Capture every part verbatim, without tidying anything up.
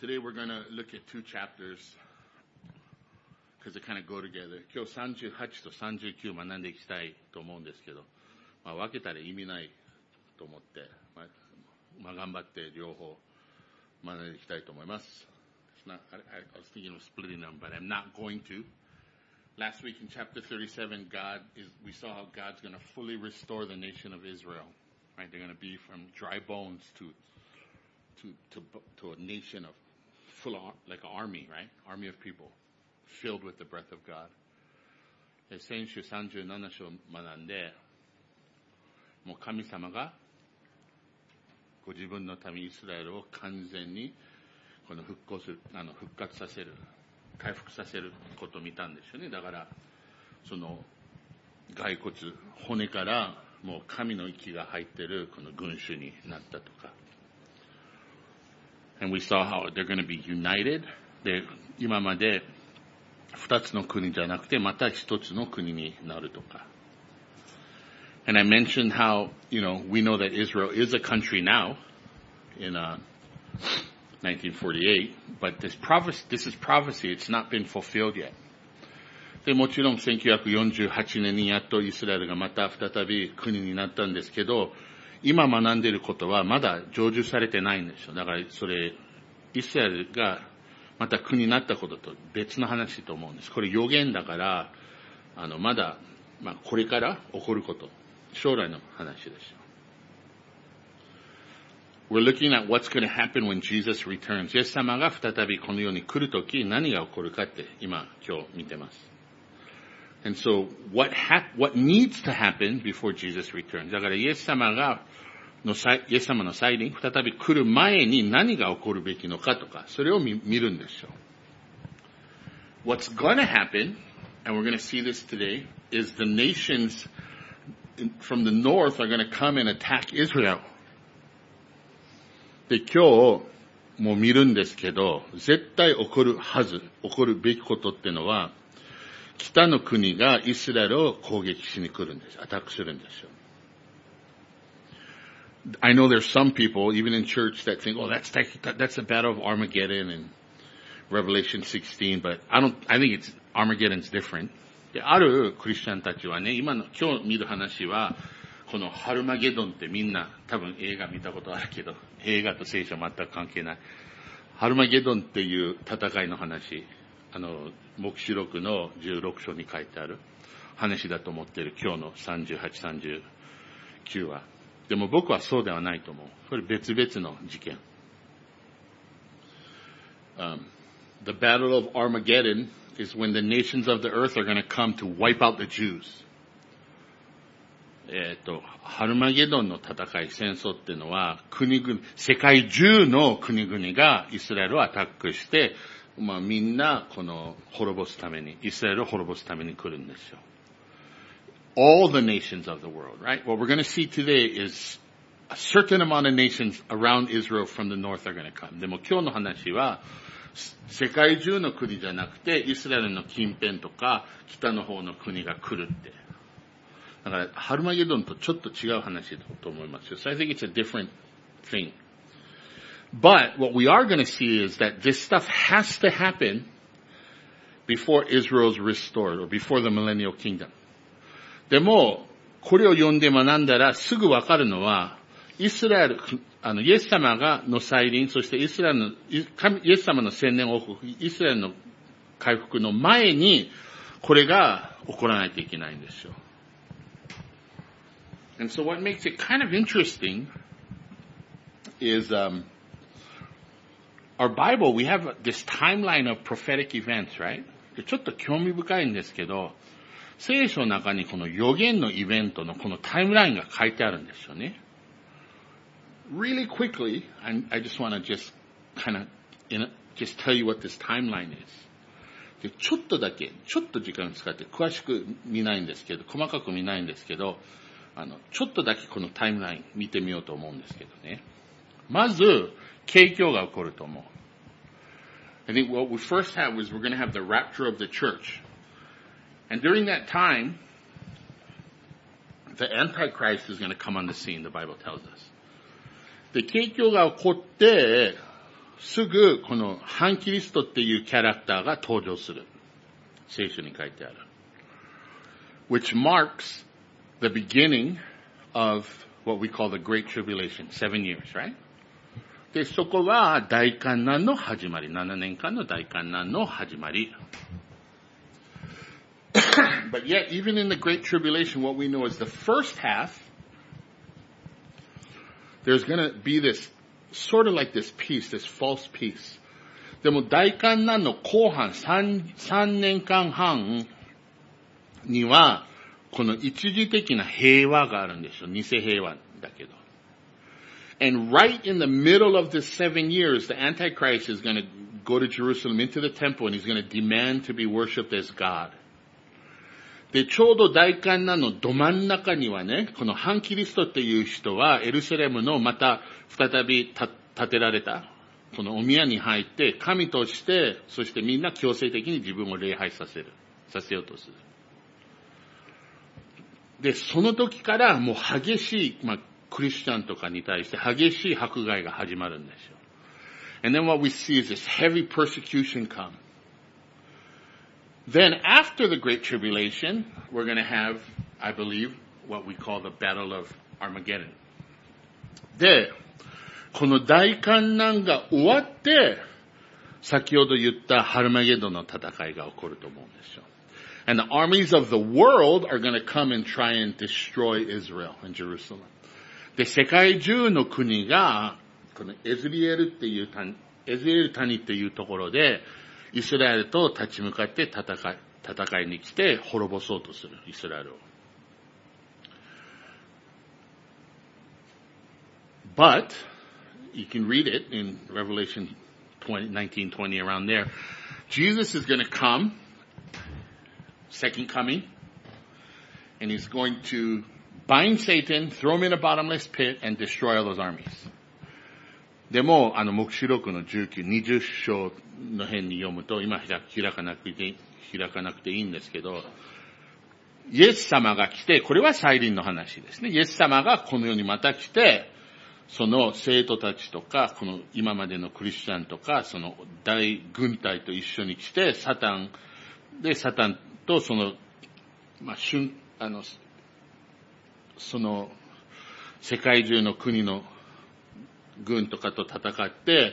Today we're going to look at two chapters because they kind of go together. 今日さんじゅうはちとさんじゅうきゅう学んでいきたいと思うんですけど、まあ、分けたら意味ないと思って、まあまあ、頑張って両方学んでいきたいと思います。It's not, I, I was thinking of splitting them, but I'm not going to. Last week in chapter thirty-seven, God is, we saw how God's going to fully restore the nation of Israel. Right? They're going to be from dry bones to to to to a nation of full like an army, right? Army of people filled with the breath of God. 先週さんじゅうなな章を学んで、もう神様がご自分の民イスラエルを完全にこの復興する、あの復活させる、回復させることを見たんですよね。だからその骸骨、骨からもう神の息が入ってるこの群衆になったとか。And we saw how they're going to be united. で、今まで二つの国じゃなくてまた一つの国になるとか。And I mentioned how, you know, we know that Israel is a country now in uh, nineteen forty-eight, but this prophecy, this is prophecy, it's not been fulfilled yet. で、もちろんせんきゅうひゃくよんじゅうはちねんにやっとイスラエルがまた再び国になったんですけど、今学んでいることはまだ成就されてないんですよ。だからそれ、イスラエルがまた国になったことと別の話と思うんです。これ予言だから、あの、まだ、まあ、これから起こること、将来の話ですよ。We're looking at what's going to happen when Jesus returns. イエス様が再びこの世に来るとき何が起こるかって今、今日見てます。And so, what hap- what needs to happen before Jesus returns? だからイエス様がのイエス様の再臨、再び来る前に何が起こるべきのかとか、それを 見, 見るんですよ。What's going to happen, and we're going to see this today, is the nations from the north are going to come and attack Israel. で、今日も見るんですけど、絶対起こるはず、起こるべきことっていうのは、北の国がイスラエルを攻撃しに来るんです。アタックするんですよ。I know there's some people, even in church, that think, oh, that's, that's the battle of Armageddon and Revelation sixteen, but I don't, I think it's, Armageddon's different. で、あるクリスチャンたちはね、今の、今日見る話は、このハルマゲドンってみんな多分映画見たことあるけど、映画と聖書全く関係ない。ハルマゲドンっていう戦いの話、あの、黙示録のじゅうろく章に書いてある話だと思っている今日のさんじゅうはち、さんじゅうきゅうは。でも僕はそうではないと思う。これ別々の事件。Um, the Battle of Armageddon is when the nations of the earth are going to come to wipe out the Jews. えっと、ハルマゲドンの戦い、戦争っていうのは、国々、世界中の国々がイスラエルをアタックして、まあみんなこの滅ぼすために、イスラエルを滅ぼすために来るんですよ。All the nations of the world, right? What we're going to see today is a certain amount of nations around Israel from the north are going to come. でも今日の話は、世界中の国じゃなくて、イスラエルの近辺とか、北の方の国が来るって。だから、ハルマゲドンとちょっと違う話だと思いますよ。So I think it's a different thing. But what we are going to see is that this stuff has to happen before Israel's restored or before the millennial kingdom. でも、これを読んで学んだらすぐわかるのは、イスラエル、あの、イエス様がの再臨、そしてイスラエルの、イエス様の千年王国、イスラエルの回復の前に、これが起こらないといけないんですよ。And so what makes it kind of interesting is, um, our Bible, we have this timeline of prophetic events, right? ちょっと興味深いんですけど、聖書の中にこの予言のイベントのこのタイムラインが書いてあるんですよね。Really quickly, I, I just want to just kind of, in a, just tell you what this timeline is. で、ちょっとだけ、ちょっと時間使って詳しく見ないんですけど、細かく見ないんですけど、あの、ちょっとだけこのタイムライン見てみようと思うんですけどね。まず、景況が起こると思う。I think what we first have was we're going to have the rapture of the church. And during that time, the Antichrist is going to come on the scene, the Bible tells us. で、景況が起こって、 すぐこの反キリストっていうキャラクターが登場する。聖書に書いてある。Which marks the beginning of what we call the Great Tribulation, seven years, right? で、そこは大観難の始まり。ななねんかんの大観難の始まり。But yet, even in the Great Tribulation, what we know is the first half, there's going to be this, sort of like this peace, this false peace. でも大観難の後半 3, 3年間半には、この一時的な平和があるんですよ。偽平和だけど。And right in the middle of this seven years, the Antichrist is going to go to Jerusalem into the temple and he's going to demand to be worshipped as God. で、ちょうど大観難のど真ん中にはね、この反キリストっていう人はエルサレムのまた再び建てられた、このお宮に入って神として、そしてみんな強制的に自分を礼拝させる、させようとする。で、その時からもう激しい、まあ、クリスチャンとかに対して激しい迫害が始まるんですよ。And then what we see is this heavy persecution come. Then after the Great Tribulation, we're going to have, I believe, what we call the Battle of Armageddon. で、この大観難が終わって、先ほど言ったハルマゲドンの戦いが起こると思うんですよ。And the armies of the world are going to come and try and destroy Israel and Jerusalem. で、世界中の国が、このエズリエルっていう谷、エズリエル谷っていうところで、イスラエルと立ち向かって戦い、戦いに来て滅ぼそうとする、イスラエルを。But, you can read it in Revelation nineteen twenty around there. Jesus is going to come, second coming, and he's going to bind Satan, throw him in a bottomless pit, and destroy all those armies. でも、あの、黙示録のじゅうきゅう、にじゅっ章の辺に読むと、今開かなくて、開かなくていいんですけど、イエス様が来て、これは再臨の話ですね。イエス様がこの世にまた来て、その生徒たちとか、この今までのクリスチャンとか、その大軍隊と一緒に来て、サタン、で、サタンとその、まあ、瞬、あの、その、世界中の国の軍とかと戦って、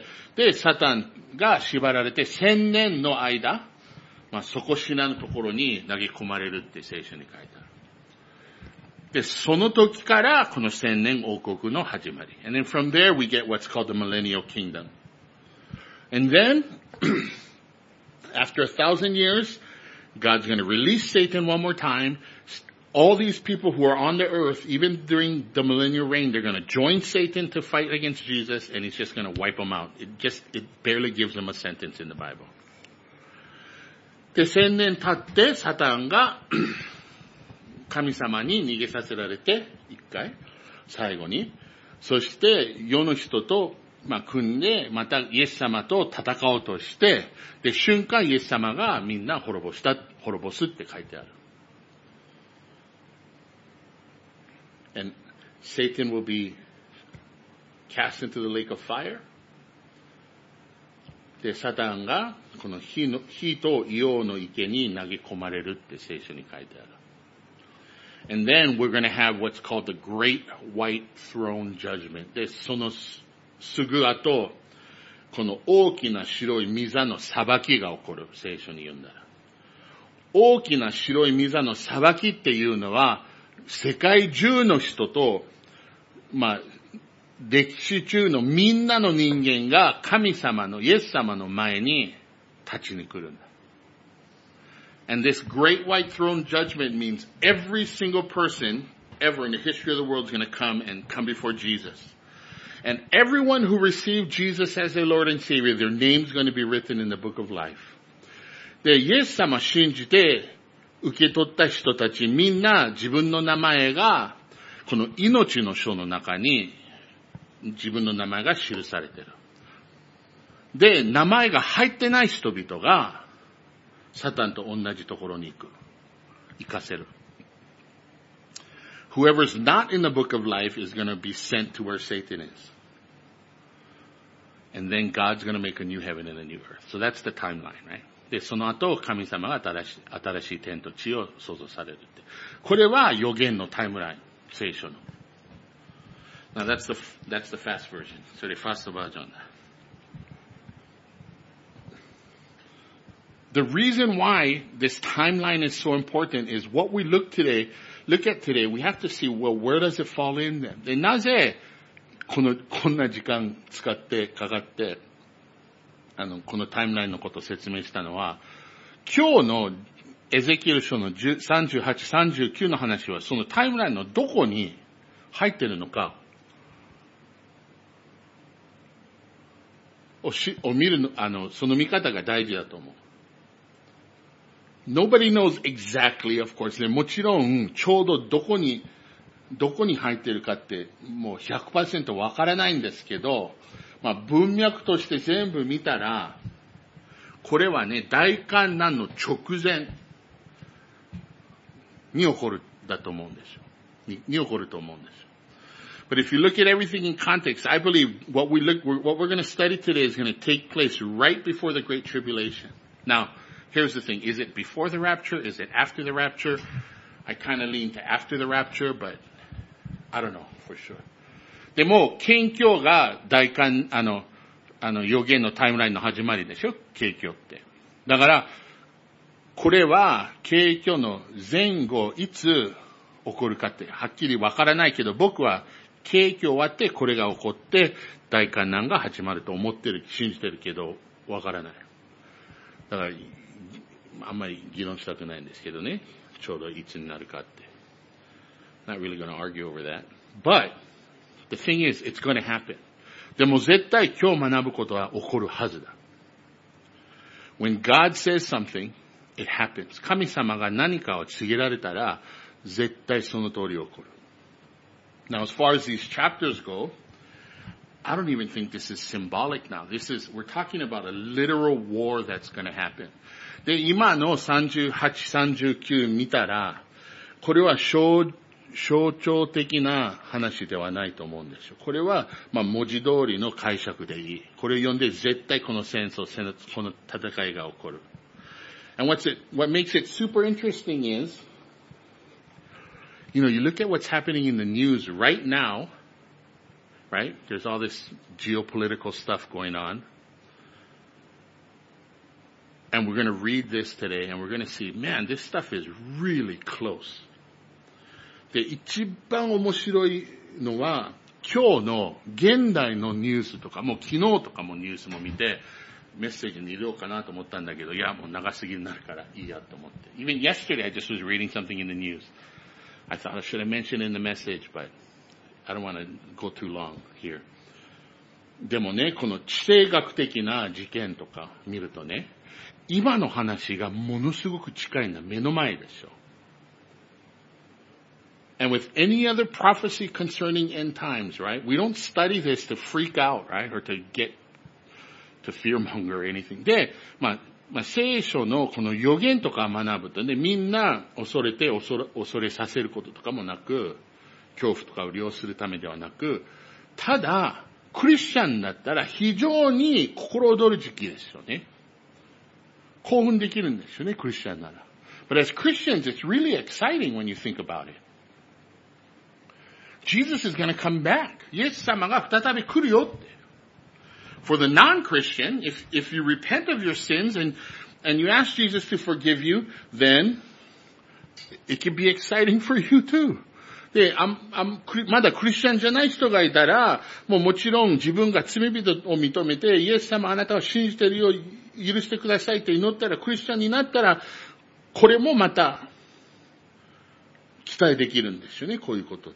で、サタンが縛られて千年の間、まあ、底知らぬところに投げ込まれるって聖書に書いてある。で、その時からこの千年王国の始まり。And then from there we get what's called the millennial kingdom. And then, after a thousand years, God's going to release Satan one more time. All these people who are on the earth, even during the millennial reign, they're going to join Satan to fight against Jesus, and he's just going to wipe them out. It just, it barely gives them a sentence in the Bible. で、千年経って、サタンが神様に逃げさせられて、一回、最後に。そして、世の人と、まあ、組んで、またイエス様と戦おうとして、で、瞬間イエス様がみんな滅ぼした、滅ぼすって書いてある。And Satan will be cast into the lake of fire. で、サタンがこの火の、火と硫黄の池に投げ込まれるって聖書に書いてある。And then we're going to have what's called the Great White Throne Judgment. で、そのすぐ後、この大きな白い御座の裁きが起こる。聖書に言うんだら。大きな白い御座の裁きっていうのは、世界中の人と、まあ、歴史中のみんなの人間が神様の、イエス様の前に立ちに来るんだ。And this great white throne judgment means every single person ever in the history of the world is going to come and come before Jesus. And everyone who received Jesus as their Lord and Savior, their name is going to be written in the book of life. で、イエス様信じて、受け取った人たちみんな自分の名前がこの命の書の中に自分の名前が記されている。で、名前が入ってない人々がサタンと同じところに行く。行かせる。Whoever's not in the book of life is going to be sent to where Satan is. And then God's going to make a new heaven and a new earth. So that's the timeline, right? で、その後、神様が新しい、新しい天と地を創造されるって。これは予言のタイムライン、聖書の。Now that's the, that's the fast version. それファストバージョンだ。The reason why this timeline is so important is what we look today, look at today, we have to see, well, where does it fall in then? で、なぜ、この、こんな時間使って、かかって、あの、このタイムラインのことを説明したのは、今日のエゼキエル書のさんじゅうはち、さんじゅうきゅうの話は、そのタイムラインのどこに入ってるのかをし、を見るの、あの、その見方が大事だと思う。Nobody knows exactly, of course. もちろん、ちょうどどこに、どこに入ってるかって、もう ひゃくパーセント わからないんですけど、まあ、文脈として全部見たら、これはね、大観難の直前に起こるだと思うんですよ。に、に起こると思うんですよ。But if you look at everything in context, I believe what we look, what we're going to study today is going to take place right before the Great Tribulation. Now, here's the thing. Is it before the rapture? Is it after the rapture? I kind of lean to after the rapture, but I don't know for sure. でも、景況が大観、あの、あの、予言のタイムラインの始まりでしょ？景況って。だから、これは、景況の前後、いつ起こるかって、はっきりわからないけど、僕は、景況終わってこれが起こって、大観難が始まると思ってる、信じてるけど、わからない。だから、あんまり議論したくないんですけどね。ちょうどいつになるかって。Not really going to argue over that. But, the thing is, it's going to happen. でも絶対今日学ぶことは起こるはずだ。When God says something, it happens. 神様が何かを告げられたら、絶対その通り起こる。Now, as far as these chapters go, I don't even think this is symbolic now. This is, we're talking about a literal war that's going to happen. で、今のさんじゅうはち、さんじゅうきゅう見たら、これは象象徴的な話ではないと思うんですよ。これは、まあ、文字通りの解釈でいい。これを読んで絶対この戦争、この戦いが起こる。And what's it, what makes it super interesting is, you know, you look at what's happening in the news right now, right? There's all this geopolitical stuff going on. And we're going to read this today and we're going to see, man, this stuff is really close. で、一番面白いのは、今日の現代のニュースとか、もう昨日とかもニュースも見て、メッセージに入れようかなと思ったんだけど、いや、もう長すぎになるからいいやと思って。Even yesterday, I just was reading something in the news. I thought I should have mentioned in the message, but I don't want to go too long here. でもね、この地政学的な事件とか見るとね、今の話がものすごく近いんだ。目の前でしょ。And with any other prophecy concerning end times, right? We don't study this to freak out, right? Or to get, to fearmonger or anything. で、まあ、まあ、聖書のこの予言とか学ぶとね、みんな恐れて恐れ、恐れさせることとかもなく、恐怖とかを利用するためではなく、ただ、クリスチャンだったら非常に心躍る時期ですよね。興奮できるんですよね、クリスチャンなら。But as Christians, it's really exciting when you think about it.Jesus is going to come back. イエス様が再び来るよって。For the non-Christian, if, if you repent of your sins and, and you ask Jesus to forgive you, then it can be exciting for you too. で、ああまだクリスチャンじゃない人がいたら、もうもちろん自分が罪人を認めて、イエス様あなたを信じているよう許してくださいって祈ったら、クリスチャンになったら、これもまた期待できるんですよね、こういうことって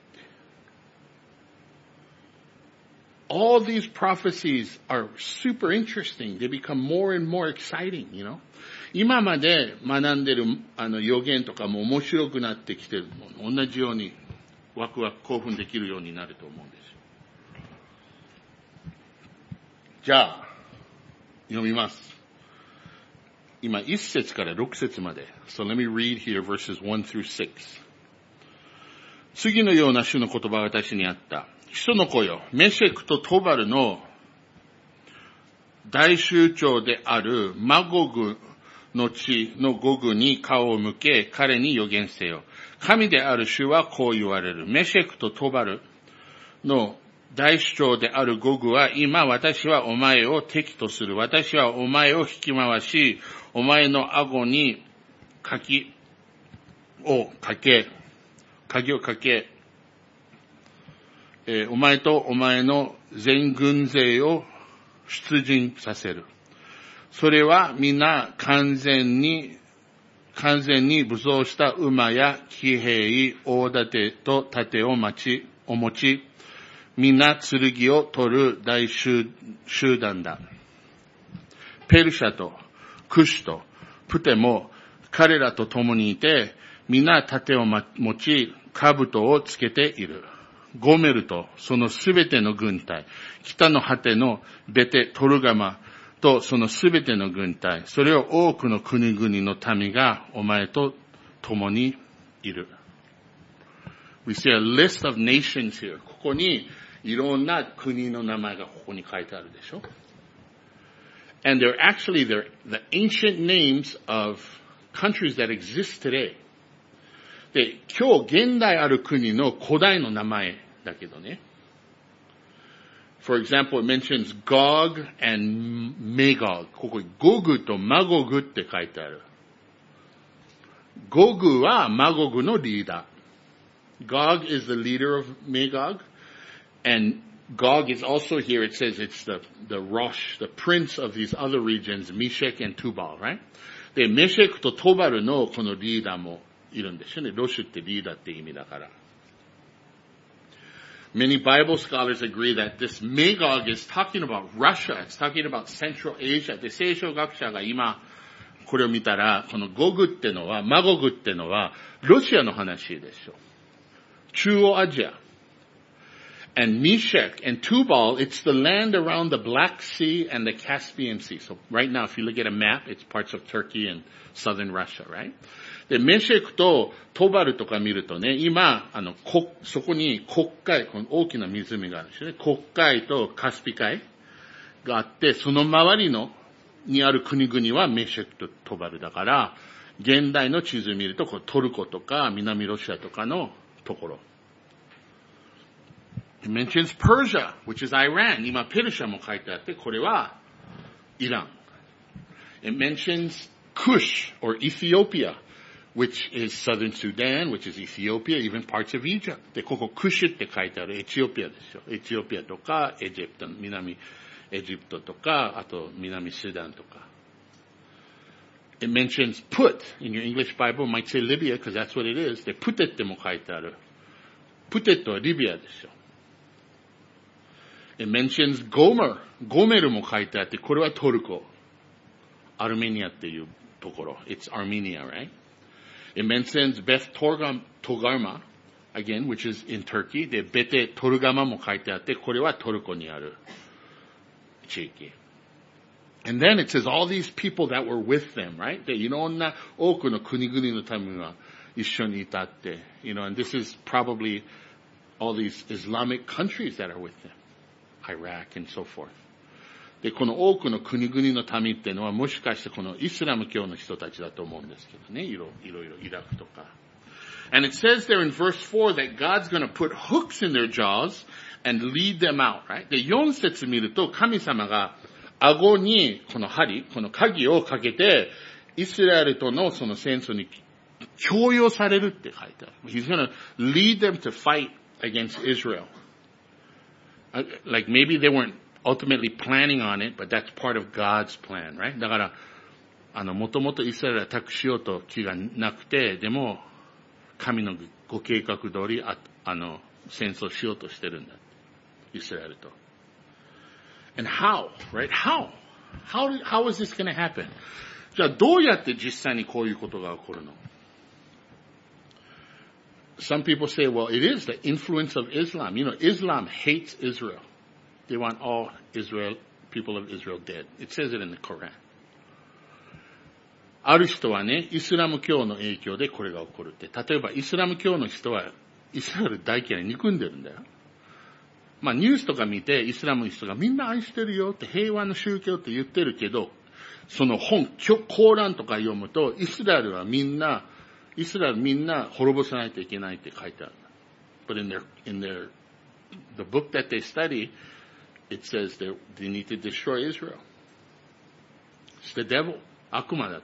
。All these prophecies are super interesting. They become more and more exciting, you know. 今まで学んでるあの予言とかも面白くなってきてる。同じようにワクワク興奮できるようになると思うんですよ。じゃあ、読みます。今、いっ節からろく節まで。So let me read here verses one through six. 次のような主の言葉が私にあった。人の子よ、メシェクとトバルの大酋長であるマゴグの地のゴグに顔を向け、彼に予言せよ。神である主はこう言われる。メシェクとトバルの大首長であるゴグは、今私はお前を敵とする。私はお前を引き回し、お前の顎に鍵をかけ、鍵をかけ、えー、お前とお前の全軍勢を出陣させる。それは皆完全に、完全に武装した馬や騎兵、大盾と盾を待ち、お持ち、皆剣を取る大集団だ。ペルシャとクシュとプテも彼らと共にいて、皆盾を持ち、兜をつけている。ゴメルとそのすべての軍隊、北の果てのベテトルガマとそのすべての軍隊、それを多くの国々の民がお前と共にいる。We see a list of nations here. ここにいろんな国の名前がここに書いてあるでしょ。And they're actually they're the ancient names of countries that exist today. で、今日現代ある国の古代の名前だけどね。For example, it mentions Gog and Magog. ここにゴグとマゴグって書いてある。ゴグはマゴグのリーダー。Gog is the leader of Magog. And Gog is also here, it says it's the, the Rosh, the prince of these other regions, Meshech and Tubal, right? で、メシェクとトバルのこのリーダーもいるんですよね。ロシュってリーダーって意味だから。Many Bible scholars agree that this Magog is talking about Russia. It's talking about Central Asia. で、聖書学者が今これを見たら、このゴグってのは、マゴグってのは、ロシアの話でしょ。中央アジア。And Meshech and Tubal, it's the land around the Black Sea and the Caspian Sea. So right now, if you look at a map, it's parts of Turkey and southern Russia, right? で、メシェクとトバルとか見るとね、今、あの、こ、そこに黒海、この大きな湖があるんですよね。黒海とカスピ海があって、その周りの、にある国々はメシェクとトバルだから、現代の地図見ると、こうトルコとか南ロシアとかのところ。It mentions Persia, which is Iran. 今、ペルシャも書いてあって、これはイラン。It mentions Kush or Ethiopia, which is southern Sudan, which is Ethiopia, even parts of Egypt. で、ここクシュって書いてあるエチオピアですよ。エチオピアとか、エジプト、南エジプトとか、あと南スダンとか。It mentions Put. In your English Bible, it might say Libya, because that's what it is. で、プテっても書いてある。プテットはリビアですよ。It mentions Gomer. ゴメルも書いてあって、これはトルコ。アルメニアっていうところ。It's Armenia, right? It mentions Beth Togarma, again, which is in Turkey. で、ベテトルガマも書いてあって、これはトルコにある地域。And then it says all these people that were with them, right? で、いろんな多くの国々の民が一緒にいたって。You know, and this is probably all these Islamic countries that are with them. Iraq and so forth. で、この多くの国々の民っていうのはもしかしてこのイスラム教の人たちだと思うんですけどね。いろいろイラクとか。And it says there in verse four that God's going to put hooks in their jaws and lead them out, right? で、よん節見ると神様が顎にこの針、この鍵をかけてイスラエルとのその戦争に強要されるって書いてある。He's going to lead them to fight against Israel.Like maybe they weren't ultimately planning on it, but that's part of God's plan, right? だから、あの、もともとイスラエルをアタックしようと気がなくて、でも、神のご計画通り、あ、あの、戦争しようとしてるんだ。イスラエルと。And how, right? How? How, how is this going to happen? じゃあ、どうやって実際にこういうことが起こるの？Some people say, well, it is the influence of Islam. You know, Islam hates Israel. They want all Israel, people of Israel dead. It says it in the Quran. ある人はね、イスラム教の影響でこれが起こるって。例えば、イスラム教の人はイスラエル大嫌いに憎んでるんだよ。 まあニュースとか見てイスラムの人がみんな愛してるよって平和の宗教って言ってるけど、その本、コーランとか読むとイスラエルはみんな、イスラエルみんな滅ぼさないといけないって書いてある。But in their, in their, the book that they study, it says that they need to destroy Israel. It's the devil. 悪魔だって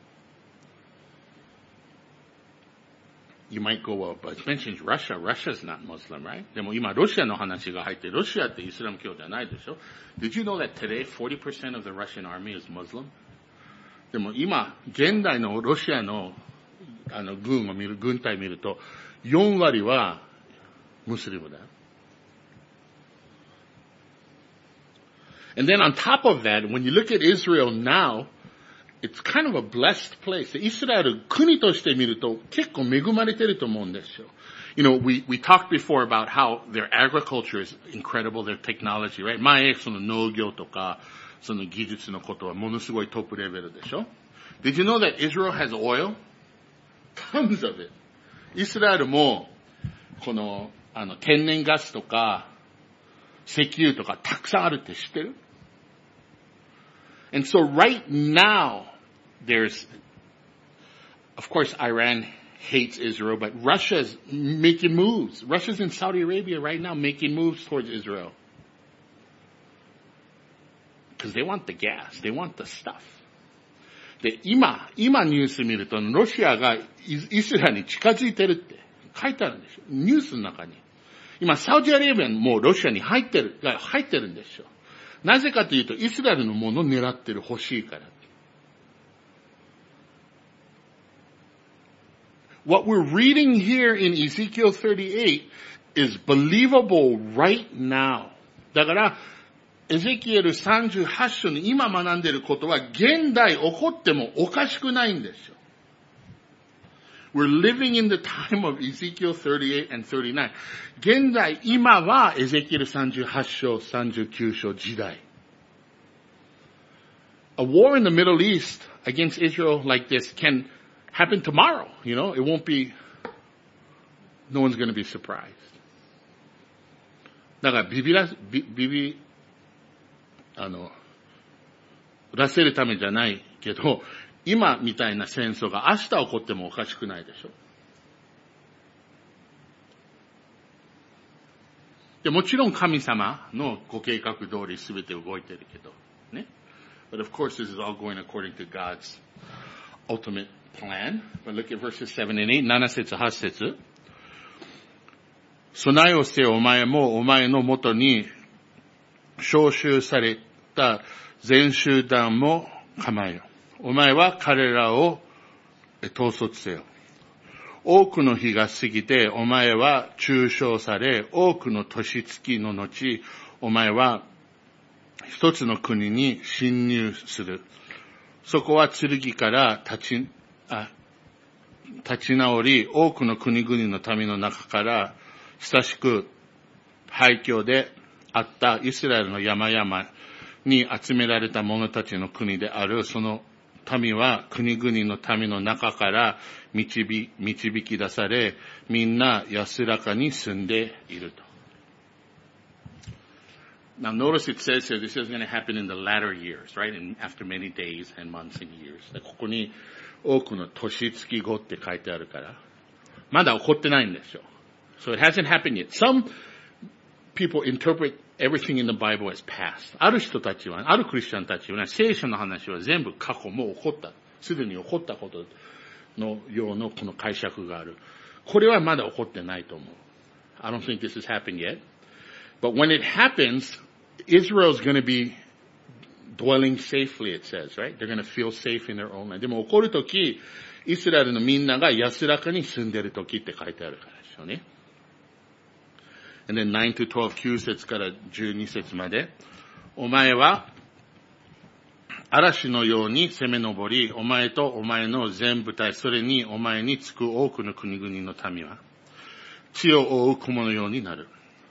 。You might go, well, but it mentions Russia. Russia's not Muslim, right? でも今、ロシアの話が入って、ロシアってイスラム教ではないでしょ? Did you know that today forty percent of the Russian army is Muslim? でも今、現代のロシアのあの軍を見る、軍隊を見ると、よん割はムスリムだよ。And then on top of that, when you look at Israel now, it's kind of a blessed place. イスラエル国として見ると結構恵まれてると思うんですよ。You know, we, we talked before about how their agriculture is incredible, their technology, right? 前、その農業とか、その技術のことはものすごいトップレベルでしょ? Did you know that Israel has oil? Tons of it. イスラエルも、この、あの、天然ガスとか、石油とかたくさんあるって知ってる? And so right now, there's, of course, Iran hates Israel, but Russia's making moves. Russia's in Saudi Arabia right now making moves towards Israel. Because they want the gas. They want the stuff. で、今、今ニュース見ると、ロシアがイスラエルに近づいてるって書いてあるんですよ。ニュースの中に。今、サウジアラビアもロシアに入ってる、入ってるんですよ。なぜかというと、イスラエルのものを狙ってる、欲しいから。What we're reading here in Ezekiel thirty-eight is believable right now. だから、エゼキエルさんじゅうはち章に今学んでいることは、現代起こってもおかしくないんですよ。We're living in the time of Ezekiel thirty-eight and thirty-nine. 現在、今はエゼキエルさんじゅうはち章、さんじゅうきゅう章時代。A war in the Middle East against Israel like this can happen tomorrow. You know, it won't be, no one's going to be surprised. だからビビら、ビビビ、あの、らせるためじゃないけど、今みたいな戦争が明日起こってもおかしくないでしょ。でもちろん神様のご計画通り全て動いてるけど、ね。But of course this is all going according to God's ultimate plan. But look at verses seven and eight, なな節はち節。備えをせよ、お前もお前のもとに召集された全集団も構えよ。お前は彼らを統率せよ。多くの日が過ぎて、お前は中傷され、多くの年月の後、お前は一つの国に侵入する。そこは剣から立ち、あ、立ち直り、多くの国々の民の中から親しく廃墟であったイスラエルの山々に集められた者たちの国である。その民は国々の民の中から導き、導き出され、みんな安らかに住んでいると。Now notice it says here, this is going to happen in the latter years, right? And after many days and months and years. ここに多くの年月後って書いてあるから、まだ起こってないんですよ。So it hasn't happened yet. Some people interpret everything in the Bible as past. ある人たちは、あるクリスチャンたちはね、聖書の話は全部過去もう起こった、すでに起こったことのようなこの解釈がある。これはまだ起こってないと思う。I don't think this has happened yet. But when it happens, Israel's going to be dwelling safely, it says, right? They're going to feel safe in their own land. でも起こるとき、イスラエルのみんなが安らかに住んでるときって書いてあるからですよね。And then nine to twelve, きゅう節からじゅうに節まで。お前は嵐のように攻め上り、お前とお前の全部隊、それにお前につく多くの国々の民は、地を覆う雲のようになる。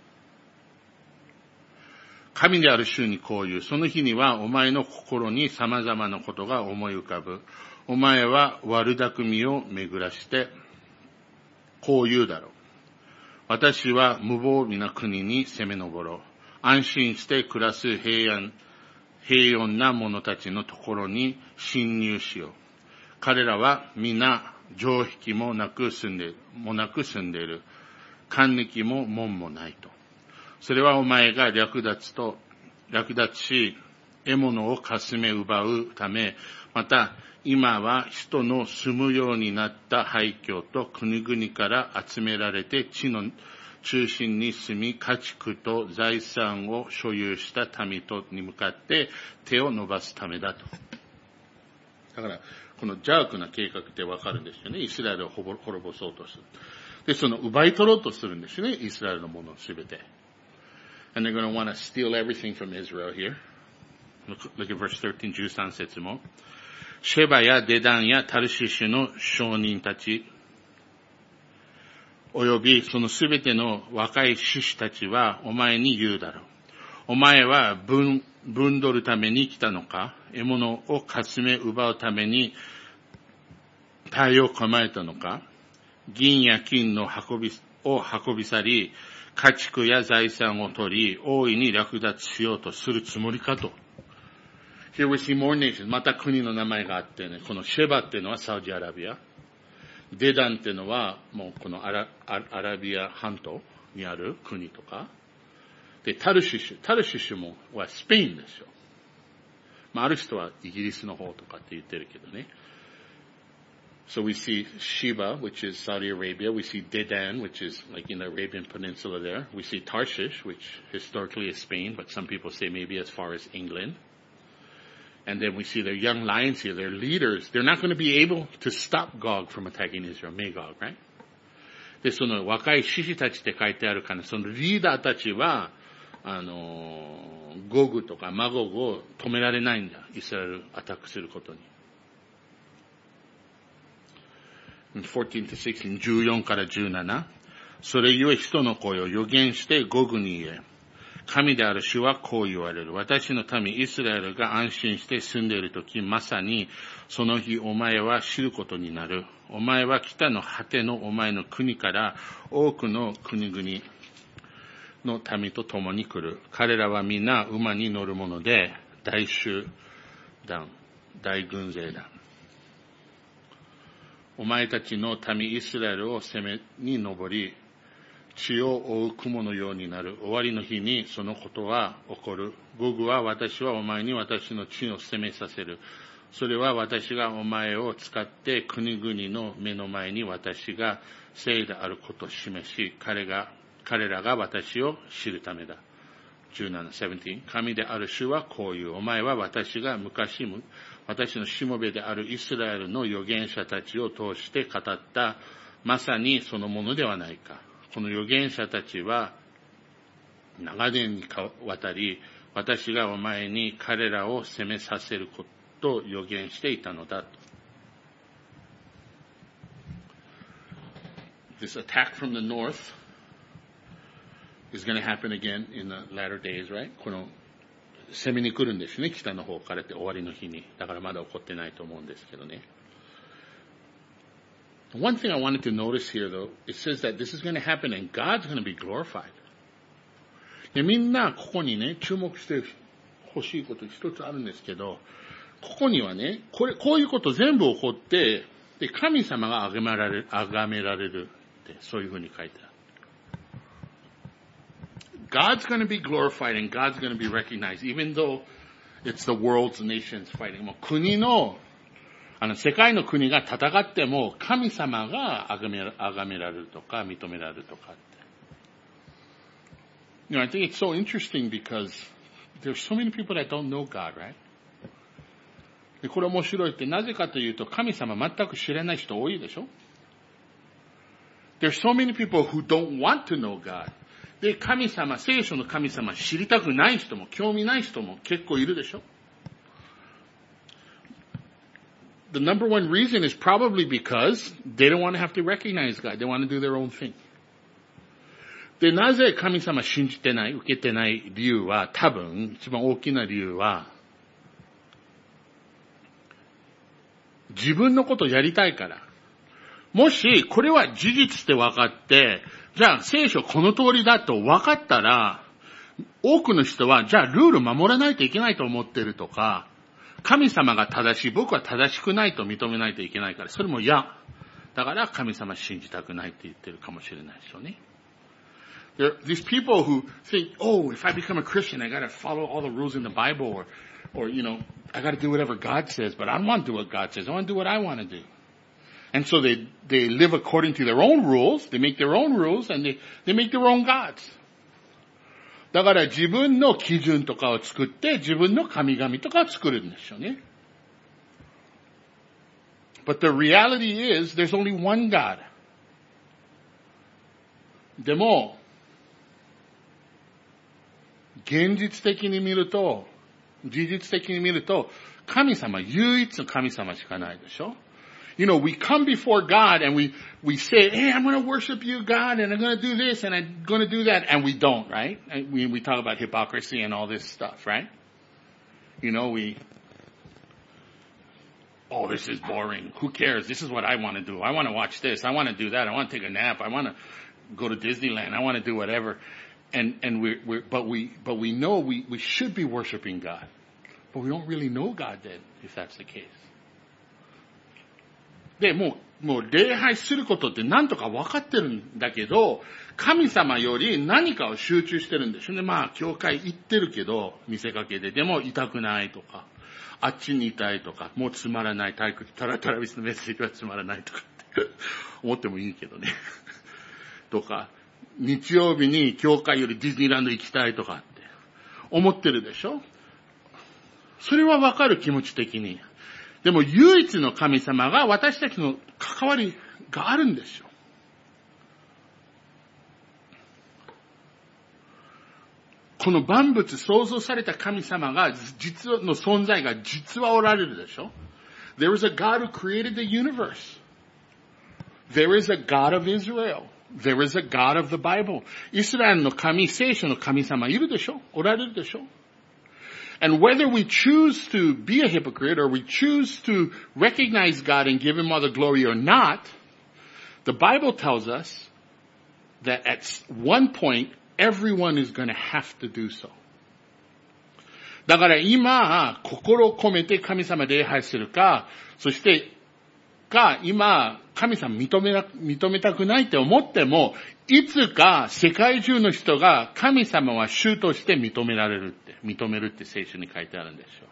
神である主にこう言う。その日にはお前の心に様々なことが思い浮かぶ。お前は悪巧みを巡らして、こう言うだろう。 私は無防備な国に攻め上ろう。安心して暮らす平安、平穏な者たちのところに侵入しよう。彼らは皆城壁もなく住んで、もなく住んでいる。関力も門もないと。それはお前が略奪と、略奪し、獲物をかすめ奪うため、また今は人の住むようになった廃墟と国々から集められて地の中心に住み、家畜と財産を所有した民とに向かって手を伸ばすためだと。だから、この邪悪な計画ってわかるんですよね。イスラエルを滅ぼそうとする。で、その奪い取ろうとするんですよね。イスラエルのものをすべて。And they're going to want to steal everything from Israel here. Look, look at verse thirteen, じゅうさん節も。シェバやデダンやタルシシュの商人たち、およびそのすべての若い獅子たちはお前に言うだろう。お前は分、分取るために来たのか？獲物をかすめ奪うために隊を構えたのか？銀や金の運びを運び去り、家畜や財産を取り、大いに略奪しようとするつもりかと。Here we see more nations. また国の名前があってね、このシェバっていうのはサウジアラビア。デダンっていうのはもうこのア ラ, アラビア半島にある国とか。で、タルシシュ。タルシシュもはスペインですよ。まあ、ある人はイギリスの方とかって言ってるけどね。So we see Sheba, which is Saudi Arabia. We see Dedan, which is like in the Arabian Peninsula there. We see Tarshish, which historically is Spain, but some people say maybe as far as England. And then we see their young lions here, their leaders. They're not going to be able to stop Gog from attacking Israel, Magog, right? で、その若い獅子たちって書いてあるから、そのリーダーたちは、あの、ゴグとかマゴグを止められないんだ。イスラエルアタックすることに。fourteen to sixteen、じゅうよんからじゅうなな。それゆえ人の声を予言してゴグに言え。神である主はこう言われる。私の民イスラエルが安心して住んでいるとき、まさにその日お前は知ることになる。お前は北の果てのお前の国から多くの国々の民と共に来る。彼らは皆馬に乗るもので、大集団、大軍勢だ。お前たちの民イスラエルを攻めに登り、地を覆う雲のようになる。終わりの日にそのことは起こる。ゴグは私はお前に私の地を攻めさせる。それは私がお前を使って国々の目の前に私が聖であることを示し、彼が、彼らが私を知るためだ。じゅうなな、じゅうなな。神である主はこういう。お前は私が昔、私のしもべであるイスラエルの預言者たちを通して語った、まさにそのものではないか。この預言者たちは長年にわたり、私がお前に彼らを攻めさせることを預言していたのだと。This attack from the north is going to happen again in the latter days, right? この攻めに来るんですね、北の方からって終わりの日に。だからまだ起こってないと思うんですけどね。One thing I wanted to notice here, though, it says that this is going to happen and God's going to be glorified. で、みんなここにね、注目してほしいこと一つあるんですけど、ここにはね、これ、こういうこと全部起こって、で、神様が崇められる、崇められるって、そういうふうに書いてある。God's going to be glorified and God's going to be recognized, even though it's the world's nations fighting. もう国のあの、世界の国が戦っても、神様が崇め、崇められるとか、認められるとかって。You know, I think it's so interesting because there's so many people that don't know God, right? で、これ面白いって、なぜかというと、神様全く知らない人多いでしょ？ There's so many people who don't want to know God. で、神様、聖書の神様知りたくない人も、興味ない人も結構いるでしょ？The number one reason is probably because they don't want to have to recognize God. They want to do their own thing. で、なぜ神様信じてない、受けてない理由は、多分、一番大きな理由は、自分のことをやりたいから。もし、これは事実って分かって、 じゃあ聖書この通りだと分かったら、多くの人はじゃあルール守らないといけないと思ってるとか、神様が正しい、僕は正しくないと認めないといけないから、それも嫌。だから神様信じたくないって言ってるかもしれないですよね。There are these people who think, oh, if I become a Christian, I gotta follow all the rules in the Bible, or, or, you know, I gotta do whatever God says, but I don't want to do what God says. I want to do what I want to do. And so they, they live according to their own rules, they make their own rules, and they, they make their own gods. だから自分の基準とかを作って、自分の神々とかを作るんですよね。But the reality is, there's only one God. でも、現実的に見ると、事実的に見ると、神様、唯一の神様しかないでしょ。You know, we come before God and we, we say, hey, I'm going to worship you, God, and I'm going to do this and I'm going to do that, and we don't, right? And we, we talk about hypocrisy and all this stuff, right? You know, we, oh, this is boring. Who cares? This is what I want to do. I want to watch this. I want to do that. I want to take a nap. I want to go to Disneyland. I want to do whatever. And, and we're, we're, but we, but we know we, we should be worshiping God. But we don't really know God then, if that's the case. で、もう、もう礼拝することって何とか分かってるんだけど、神様より何かを集中してるんですよね。まあ、教会行ってるけど、見せかけで、でも痛くないとか、あっちにいたいとか、もうつまらない退屈、トラトラビスのメッセージはつまらないとかって思ってもいいけどね。とか、日曜日に教会よりディズニーランド行きたいとかって思ってるでしょ。それは分かる、気持ち的に。でも唯一の神様が私たちの関わりがあるんですよ。この万物創造された神様が実の存在が実はおられるでしょ。There is a God who created the universe. There is a God of Israel. There is a God of the Bible. イスラエルの神、聖書の神様いるでしょ。おられるでしょ。And whether we choose to be a hypocrite or we choose to recognize God and give Him all the glory or not, the Bible tells us that at one point, everyone is going to have to do so. だから今、心を込めて神様礼拝するか、そしてか、今、神様認めな、認めたくないって思っても、いつか世界中の人が神様は主として認められるって、認めるって聖書に書いてあるんですよ。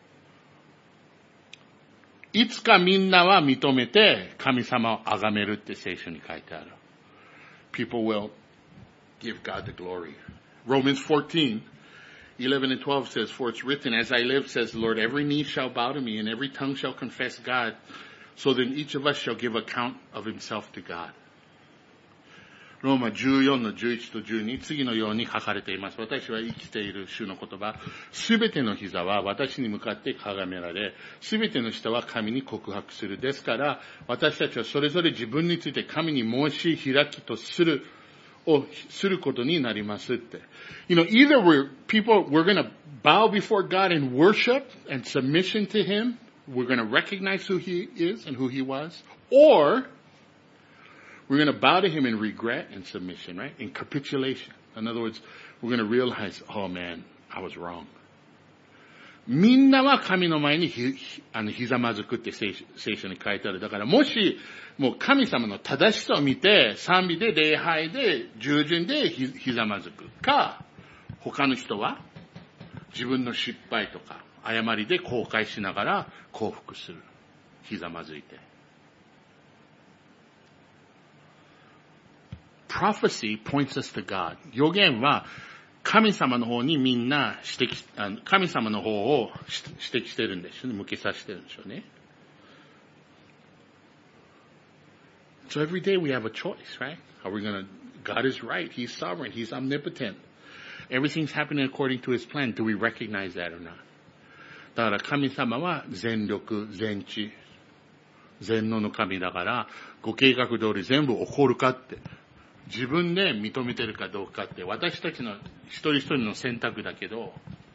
いつかみんなは認めて神様を崇めるって聖書に書いてある。People will give God the glory. Romans fourteen, eleven and twelve says, For it's written, As I live, says the Lord, every knee shall bow to me and every tongue shall confess God. So then each of us shall give account of himself to God. ローマじゅうよんのじゅういちとじゅうに、次のように書かれています。私は生きている主の言葉。すべての膝は私に向かってかがめられ、すべての舌は神に告白する。ですから、私たちはそれぞれ自分について神に申し開きとする、をすることになりますって。You know, either we're people, we're going to bow before God in worship and submission to Him. We're going to recognize who He is and who He was. Or, we're going to bow to Him in regret and submission, right? In capitulation. In other words, we're going to realize, oh man, I was wrong. みんなは神の前にひ、あの、ひざまずくって聖書、聖書に書いてある。だからもし、もう神様の正しさを見て、賛美で礼拝で、従順でひ、ひざまずくか、他の人は自分の失敗とか、誤りで後悔しながら降伏する。ひざまずいて。Prophecy points us to God. 予言は神様の方にみんな指摘、あの神様の方を指摘してるんですよね。向けさせてるんですよね。So every day we have a choice, right? Are we gonna, God is right. He's sovereign. He's omnipotent. Everything's happening according to His plan. Do we recognize that or not? だから神様は全力、全知、全能の神だから、ご計画通り全部起こるかって、自分で認めてるかどうかって、私たちの一人一人の選択だけど、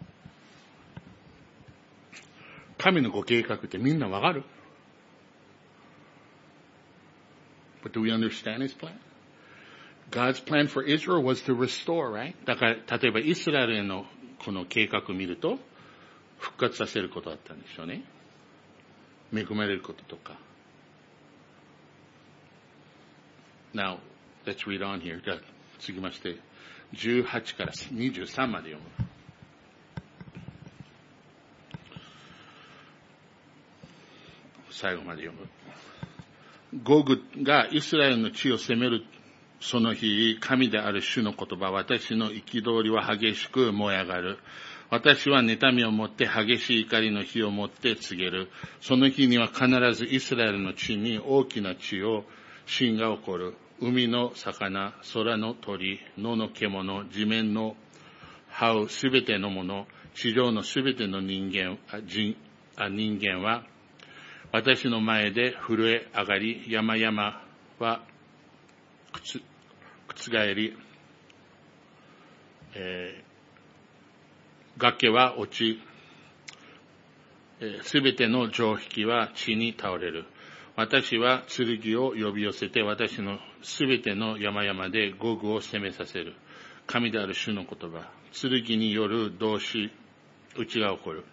神のご計画ってみんなわかる？ But do we understand His plan? God's plan for Israel was to restore, right? だから、例えばイスラエルへのこの計画を見ると、復活させることだったんでしょうね。恵まれることとか。Now, let's read on here. じゃあ、続きまして、じゅうはちからにじゅうさんまで読む。最後まで読む。ゴグがイスラエルの地を攻めるその日、神である主の言葉、私の憤りは激しく燃え上がる。私は妬みを持って激しい怒りの火を持って告げる。その日には必ずイスラエルの地に大きな地を震が起こる。海の魚、空の鳥、野の獣、地面の這うすべてのもの、地上のすべての人間、人人間は、私の前で震え上がり、山々は覆り、えー、崖は落ち、すべての城壁は地に倒れる。私は剣を呼び寄せて、私のすべての山々でゴグを攻めさせる。神である主の言葉。剣による同志、打ちが起こる。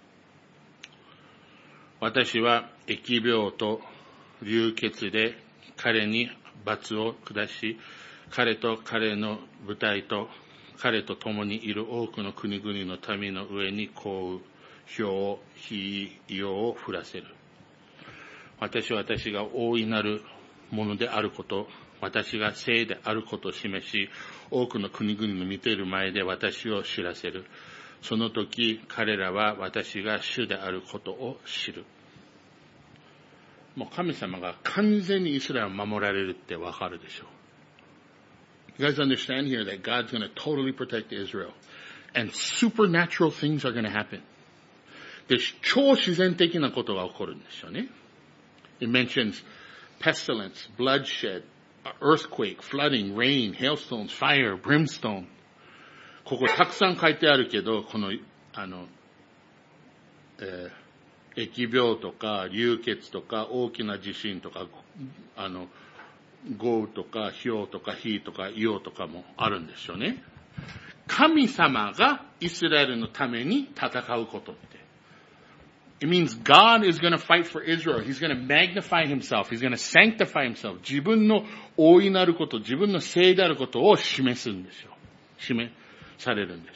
私は疫病と流血で彼に罰を下し、彼と彼の部隊と彼と共にいる多くの国々の民の上に降雨、ひょうを、火、硫黄を降らせる。私は私が大いなるものであること、私が聖であることを示し、多くの国々の見ている前で私を知らせる。その時、彼らは私が主であることを知る。もう神様が完全にイスラエルを守られるってわかるでしょう。You guys understand here that God's going to totally protect Israel. And supernatural things are going to happen. で、超自然的なことが起こるんですよね。It mentions pestilence, bloodshed, earthquake, flooding, rain, hailstones, fire, brimstone. ここたくさん書いてあるけど、この、あの、えー、疫病とか流血とか大きな地震とか、あの、豪雨とか、雹とか、火とか、硫黄とかもあるんですよね。神様がイスラエルのために戦うことって。It means God is going to fight for Israel. He's going to magnify himself. He's going to sanctify himself. 自分の大いなること、自分の聖であることを示すんですよ。示されるんです。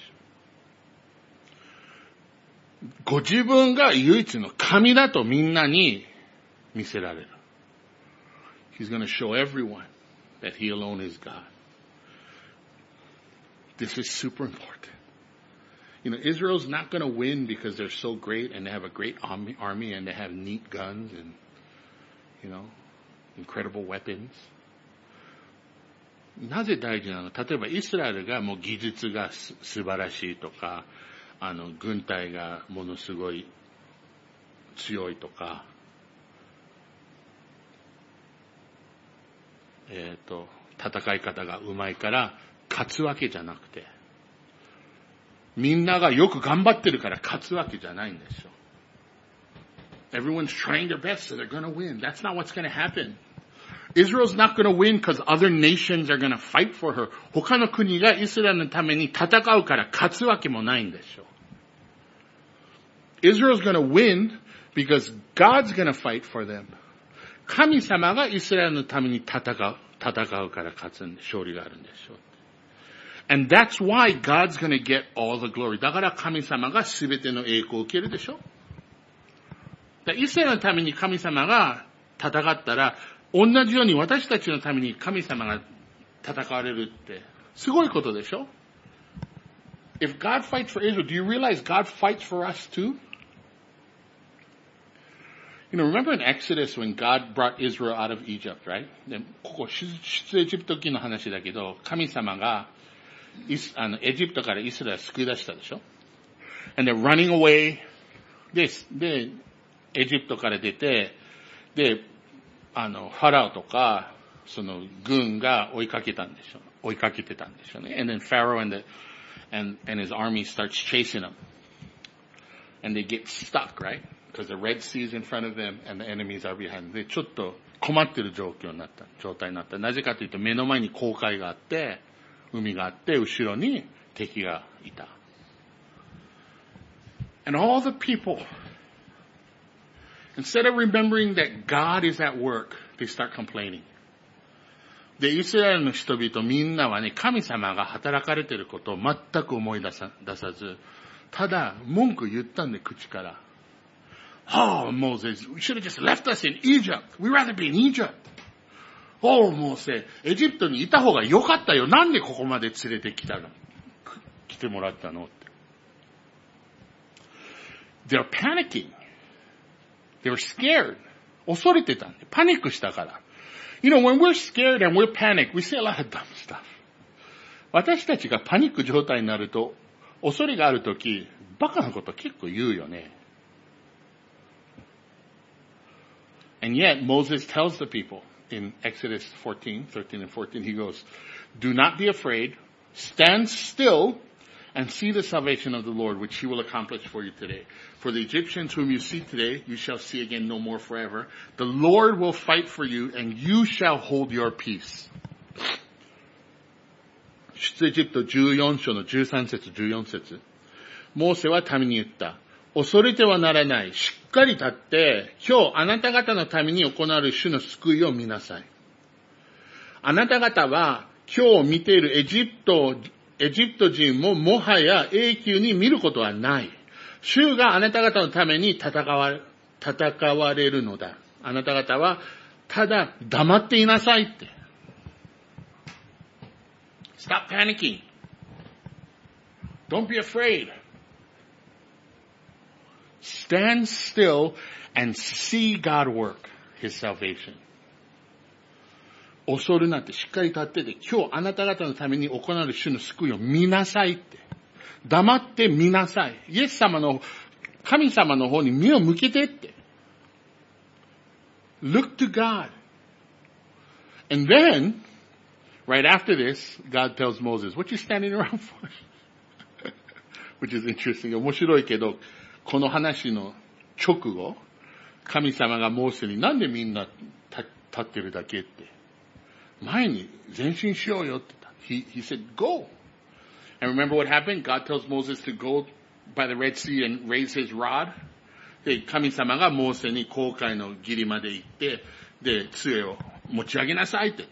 ご自分が唯一の神だとみんなに見せられる。He's going to show everyone that he alone is God. This is super important. You know, Israel's not going to win because they're so great and they have a great army, army and they have neat guns and, you know, incredible weapons. なぜ大事なの？例えばイスラエルがもう技術がす素晴らしいとか、あの、軍隊がものすごい強いとか、えっと、戦い方がうまいから勝つわけじゃなくて、みんながよく頑張ってるから勝つわけじゃないんですよ。Everyone's trying their best, so they're going to win. That's not what's going to happen. Israel's not going to win because other nations are going to fight for her. 他の国がイスラエルのために戦うから勝つわけもないんですよ。Israel's going to win because God's going to fight for them. 神様がイスラエルのために戦う、戦うから勝つんで、勝利があるんですよ。And that's why God's going to get all the glory. だから神様が全ての栄光を受けるでしょ。イスラエルのために神様が戦ったら、同じように私たちのために神様が戦われるって、すごいことでしょ。If God fights for Israel, do you realize God fights for us too? You know, remember in Exodus when God brought Israel out of Egypt, right? でここ出エジプト記の話だけど、神様がイスあのエジプトからイスラエルを救い出したでしょ。And they're running away. で、で、エジプトから出て、で、あの、ファラオとか、その軍が追いかけたんでしょ。追いかけてたんでしょうね。And then Pharaoh and, the, and, and his army starts chasing them. And they get stuck, right? because the Red Sea is in front of them and the enemies are behind them. で、ちょっと困ってる状況になった、状態になった。なぜかというと、目の前に航海があって、海があって、後ろに敵がいた。And all the people, instead of remembering that God is at work, they start complaining. で、イスラエルの人々みんなはね、神様が働かれていることを全く思い出さ、出さず、ただ文句言ったんで、口から。Oh, Moses, we should have just left us in Egypt. We'd rather be in Egypt. Oh, Moses, エジプトにいた方が良かったよ。なんでここまで連れてきたの？来てもらったのって。They're panicking. They were scared. 恐れてたんで、パニックしたから。You know, when we're scared and we're panicked, we say a lot of dumb stuff. 私たちがパニック状態になると、恐れがあるとき、バカなこと結構言うよね。And yet, Moses tells the people in Exodus fourteen, thirteen and fourteen, he goes, do not be afraid, stand still, and see the salvation of the Lord, which he will accomplish for you today. For the Egyptians whom you see today, you shall see again no more forever. The Lord will fight for you, and you shall hold your peace. 出エジプトじゅうよん章のじゅうさん節、じゅうよん節。モーセは民に言った。恐れてはならない。しっかり立って、今日あなた方のために行われる主の救いを見なさい。あなた方は今日見ているエジプト、エジプト人ももはや永久に見ることはない。主があなた方のために戦わ、戦われるのだ。あなた方はただ黙っていなさいって。Stop panicking. Don't be afraid.Stand still and see God work His salvation. 恐るなってしっかり立ってて、今日あなた方のために行われる主の救いを見なさいって。黙って見なさい。イエス様の、神様の方に目を向けてって。Look to God. And then, right after this, God tells Moses, what you standing around for? Which is interesting. 面白いけど、この話の直後、神様がモーセになんでみんな立ってるだけって、前に前進しようよって言った。He, he said, go. And remember what happened? God tells Moses to go by the Red Sea and raise his rod. で、神様がモーセに紅海のギリまで行って、で、杖を持ち上げなさいって言った。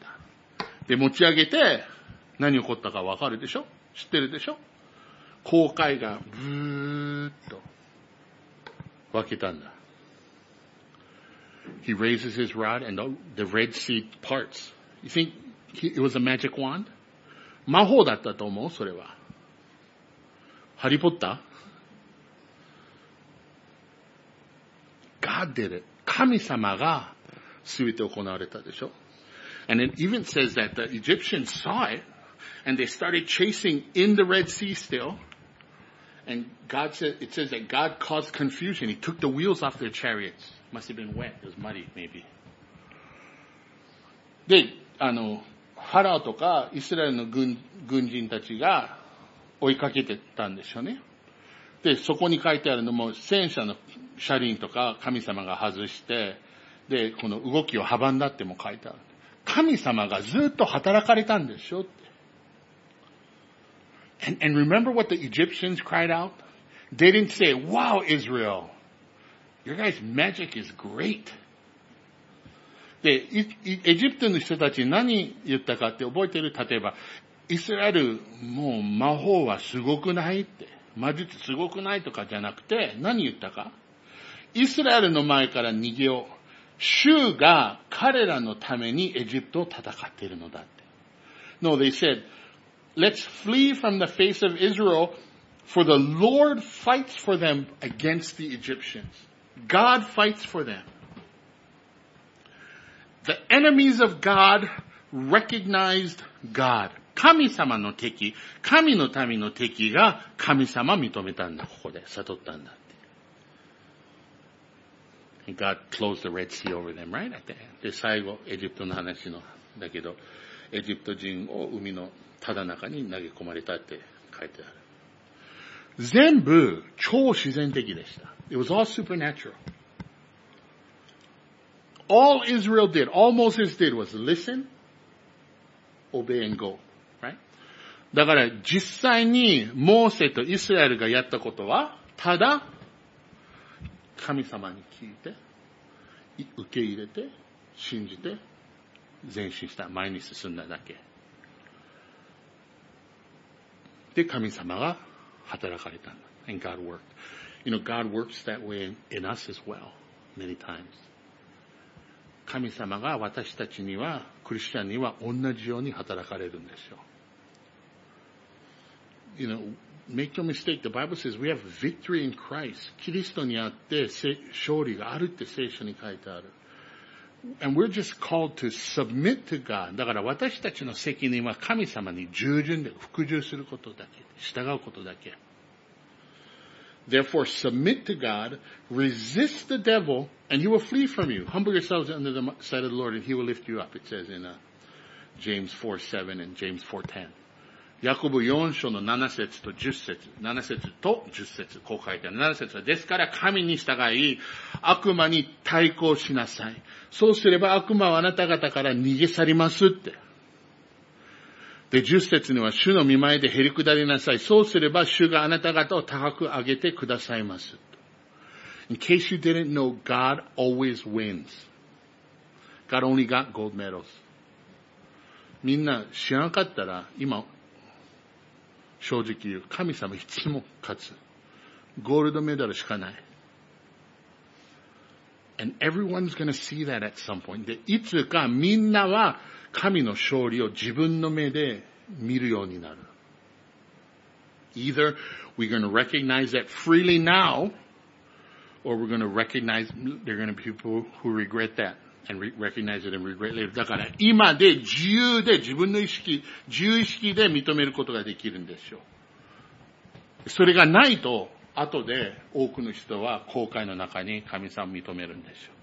で、持ち上げて、何起こったかわかるでしょ？知ってるでしょ？紅海がブーッと分けたんだ。He raises his rod and the Red Sea parts. You think it was a magic wand? 魔法だったと思う？それは。ハリーポッター？ God did it. 神様が全て行われたでしょ。And it even says that the Egyptians saw it and they started chasing in the Red Sea still.And God said, it says that God caused confusion. He took the wheels off their chariots. Must have been wet. It was muddy, maybe. で、あの、ファラオとかイスラエルの 軍, 軍人たちが追いかけてたんでしょうね。で、そこに書いてあるのも戦車の車輪とか神様が外して、で、この動きを阻んだっても書いてある。神様がずっと働かれたんでしょって。And, and remember what the Egyptians cried out? They didn't say, wow, Israel, your guys' magic is great. で、エジプトの人たち何言ったかって覚えてる？例えば、イスラエル、もう魔法はすごくないって。魔術すごくないとかじゃなくて、何言ったか？イスラエルの前から逃げよう。主が彼らのためにエジプトを戦っているのだって。No, they said,Let's flee from the face of Israel, for the Lord fights for them against the Egyptians. God fights for them. The enemies of God recognized God. 神様の敵、神の民の敵が神様を認めたんだ、ここで悟ったんだって。And God closed the Red Sea over them, right? At the end. で、最後、エジプトの話の、だけど、エジプト人を海のただ中に投げ込まれたって書いてある。全部超自然的でした。 It was all supernatural. All Israel did, all Moses did was listen, obey and go. Right? だから実際にモーセとイスラエルがやったことは、ただ神様に聞いて、受け入れて、信じて、前進した、前に進んだだけ。で、神様が働かれたんだ。And God worked. You know, God works that way in, in us as well, many times. 神様が私たちには、クリスチャンには同じように働かれるんですよ。You know, make no mistake, the Bible says we have victory in Christ. キリストにあって勝利があるって聖書に書いてある。And we're just called to submit to God. だから私たちの責任は神様に従順で服従することだけ、従うことだけ。Therefore, submit to God, resist the devil, and he will flee from you. Humble yourselves under the sight of the Lord, and he will lift you up. It says in uh, James four seven and James four ten. ヤコブよん章のなな節とじゅっ節、なな節とじゅっ節、こう書いてある。なな節は、ですから神に従い、悪魔に対抗しなさい。そうすれば悪魔はあなた方から逃げ去りますって。で、じゅっ節には、主の御前でへり下りなさい。そうすれば主があなた方を高く上げてくださいます。In case you didn't know, God always wins. God only got gold medals. みんな知らなかったら、今、正直言う。神様いつも勝つ。ゴールドメダルしかない。And everyone's going to see that at some point. で、いつかみんなは神の勝利を自分の目で見るようになる。Either we're going to recognize that freely now, or we're going to recognize there are going to be people who regret that. And re- recognize it and regret later. だから今で自由で自分の意識、自由意識で認めることができるんですよ。それがないと、後で多くの人は後悔の中に神様を認めるんですよ。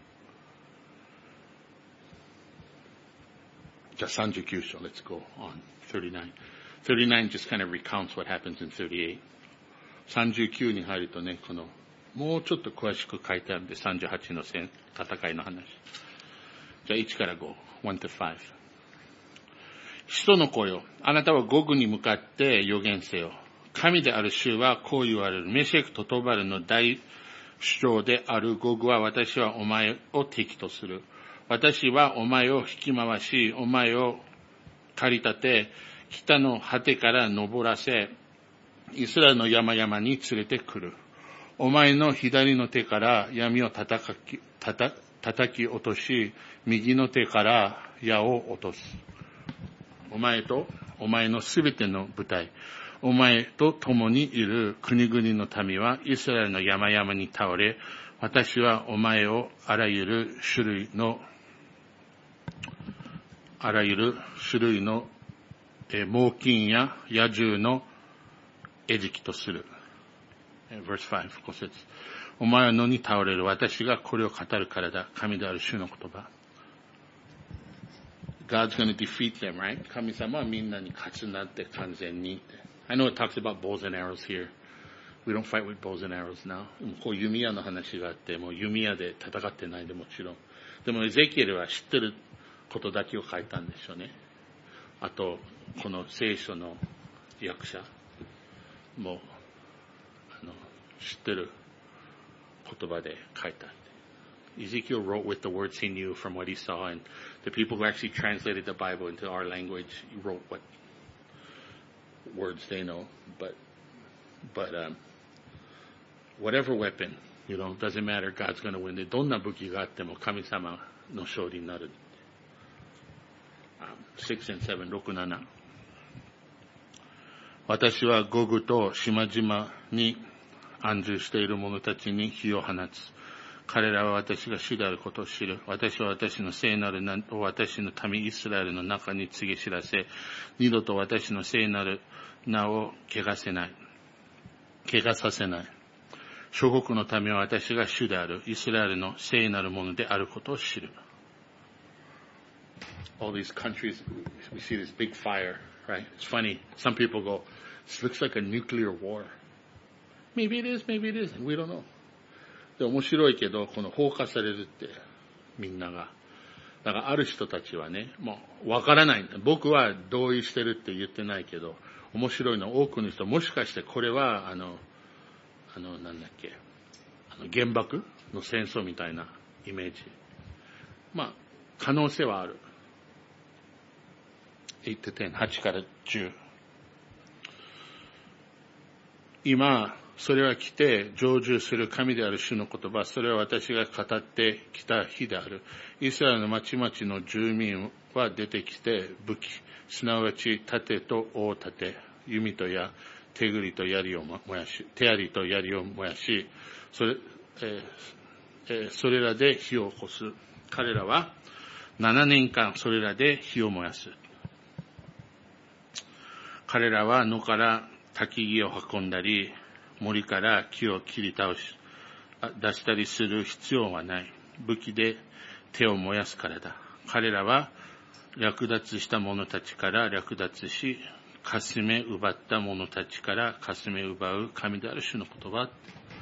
じゃあさんじゅうきゅう章、let's go on. thirty-nine. thirty-nine just kind of recounts what happens in thirty-eight. さんじゅうきゅうに入るとね、この、もうちょっと詳しく書いてあるんで、さんじゅうはちの戦いの話。じゃあいちからご、one to five。使徒の子よ、あなたはゴグに向かって予言せよ。神である主はこう言われる。メシェクとトバルの大主張であるゴグは、私はお前を敵とする。私はお前を引き回し、お前を駆り立て、北の果てから登らせ、イスラエルの山々に連れてくる。お前の左の手から闇を叩き、叩き、叩き落とし、右の手から矢を落とす。お前とお前のすべての部隊、お前と共にいる国々の民はイスラエルの山々に倒れ、私はお前をあらゆる種類の、あらゆる種類の猛禽や野獣の餌食とする。verse five、ご節。お前は野に倒れる。私がこれを語るからだ。神である主の言葉。God's going to defeat them, right? 神様はみんなに勝つなって完全に。I know it talks about bows and arrows here. We don't fight with bows and arrows now. こう弓矢の話があって、もう弓矢で戦ってないでもちろん。でもエゼキエルは知ってることだけを書いたんでしょうね。あと、この聖書の訳者もあの知ってる言葉で書いた。Ezekiel wrote with the words he knew from what he saw, and the people who actually translated the Bible into our language wrote what words they know. But, but um, whatever weapon, you know, doesn't matter. God's going to win it. どんな武器があっても神様の勝利になる。Um, six and seven, 六、七。私はゴグと島々に安住している者たちに火を放つ。彼らは私が主であることを知る。私は私の聖なる名を私の民イスラエルの中に告げ知らせ、二度と私の聖なる名を汚せない。汚させない。諸国の民は私が主である、イスラエルの聖なるものであることを知る。All these countries, we see this big fire, right? It's funny. Some people go, this looks like a nuclear war. Maybe it is, maybe it isn't. We don't know. で、面白いけど、この放火されるって、みんなが。だからある人たちはね、もうわからないんだ。僕は同意してるって言ってないけど、面白いの多くの人、もしかしてこれは、あの、あの、なんだっけ、あの原爆の戦争みたいなイメージ。まあ、可能性はある。はちとじゅう、はちからじゅう。今、それは来て成就する神である主の言葉、それは私が語ってきた日である。イスラエルの町々の住民は出てきて武器、すなわち盾と大盾、弓とや手栗と槍を燃やし、手槍と槍を燃やし、それ、えーえー、それらで火を起こす。彼らはななねんかんそれらで火を燃やす。彼らは野から焚き木を運んだり、森から木を切り倒し、出したりする必要はない。武器で手を燃やすからだ。彼らは略奪した者たちから略奪し、かすめ奪った者たちからかすめ奪う神である主の言葉。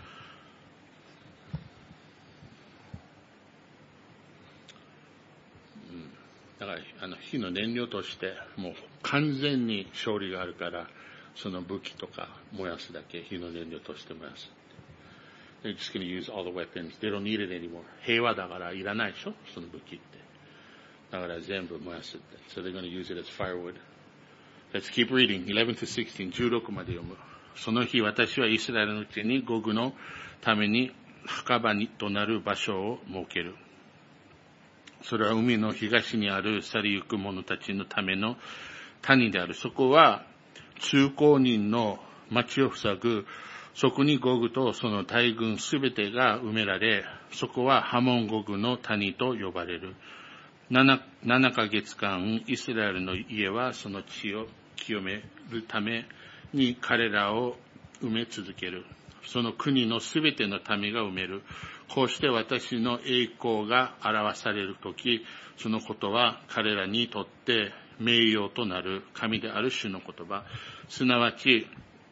だからあの火の燃料としてもう完全に勝利があるから、その武器とか燃やすだけ、火の燃料として燃やす。They're just going to use all the weapons. They don't need it anymore. 平和だからいらないでしょ、その武器って。だから全部燃やすって。So they're going to use it as firewood. Let's keep reading. eleven to sixteen. じゅうろくまで読む。その日、私はイスラエルのうちにゴグのために墓場となる場所を設ける。それは海の東にある去りゆく者たちのための谷である。そこは通行人の町を塞ぐ。そこにゴグとその大軍すべてが埋められ、そこはハモンゴグの谷と呼ばれる。7, 7ヶ月間、イスラエルの家はその地を清めるために彼らを埋め続ける。その国のすべての民が埋める。こうして私の栄光が表されるとき、そのことは彼らにとって名誉となる神である主の言葉。すなわち、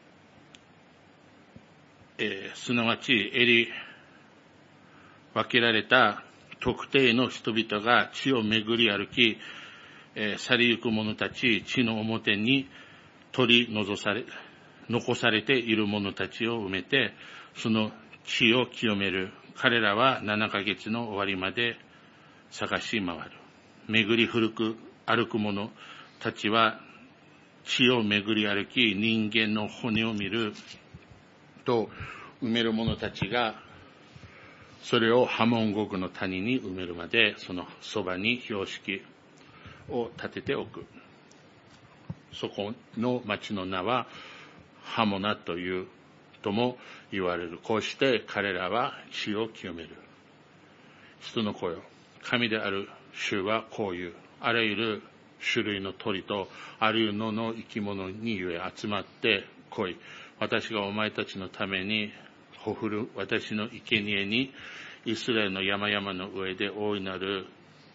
えー、すなわち、えり分けられた特定の人々が地を巡り歩き、えー、去りゆく者たち、地の表に取り除され、残されている者たちを埋めて、その地を清める。彼らはななかげつの終わりまで探し回る。巡り古く歩く者たちは地を巡り歩き、人間の骨を見ると埋める者たちが、それをハモンゴグの谷に埋めるまで、そのそばに標識を立てておく。そこの町の名はハモナというとも言われる。こうして彼らは地を清める。人の声を、神である主はこういう。あらゆる種類の鳥とあらゆる野の生き物にゆえ集まって来い。私がお前たちのためにほふる私の生贄に、イスラエルの山々の上で大いなる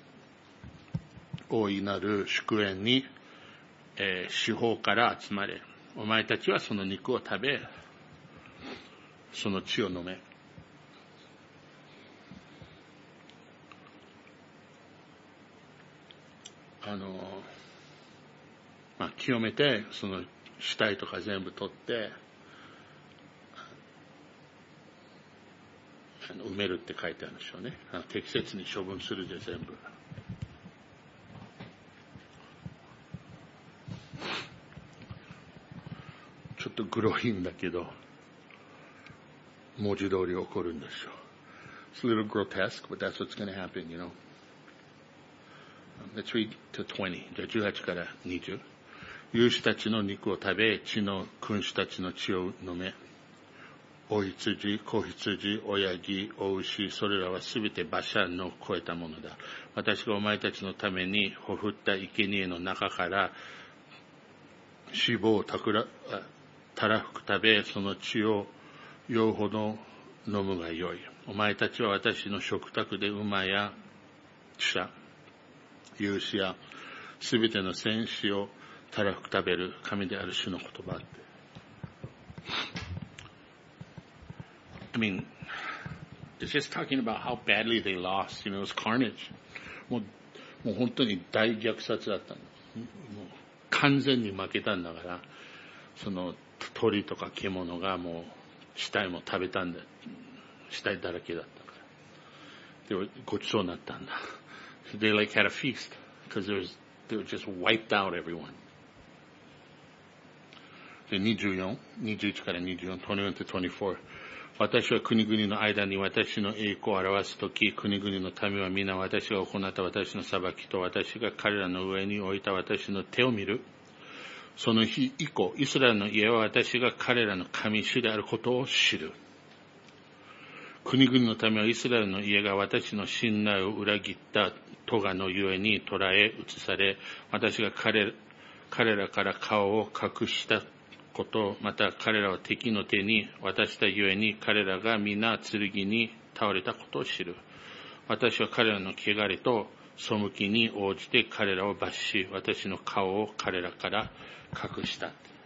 大いなる祝宴に、えー、四方から集まれ。お前たちはその肉を食べ、その血を飲め。あのまあ清めて、その死体とか全部取って埋めるって書いてあるんでしょうね。適切に処分するで全部。ちょっとグロいんだけど、文字通り起こるんでしょう。It's a little grotesque, but that's what's going to happen, you know. Let's read to twenty. じゃあじゅうはちからにじゅう。勇士たちの肉を食べ、地の君主たちの血を飲め。お羊、子羊、親木、お牛、それらはすべてバシャンの超えたものだ。私がお前たちのためにほふった生贄の中から脂肪をたくらたらふく食べ、その血を酔うほど飲むがよい。お前たちは私の食卓で馬や鹿、勇士やすべての戦士をたらふく食べる神である主の言葉って。I mean, It's just talking about how badly they lost. You know, it was carnage. もう、もう本当に大虐殺だったんだ。もう完全に負けたんだから、その鳥とか獣がもう死体も食べたんだ。死体だらけだったから。で、ごちそうになったんだ。They like had a feast because there was, they were just wiped out everyone. で、にじゅうよん、にじゅういちからにじゅうよん、にじゅうよんとにじゅうよん。私は国々の間に私の栄光を表すとき、国々の民は皆私が行った私の裁きと私が彼らの上に置いた私の手を見る。その日以降、イスラエルの家は私が彼らの神主であることを知る。国々の民はイスラエルの家が私の信頼を裏切った咎のゆえに捕らえ移され、私が 彼, 彼らから顔を隠したこと、また彼らを敵の手に渡したゆえに彼らが皆剣に倒れたことを知る。私は彼らの汚れと背きに応じて彼らを罰し、私の顔を彼らから隠した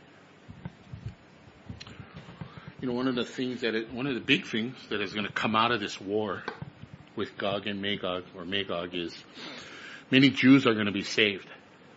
。You know, one of the things that it, one of the big things that is going to come out of this war with Gog and Magog, or Magog, is many Jews are going to be saved.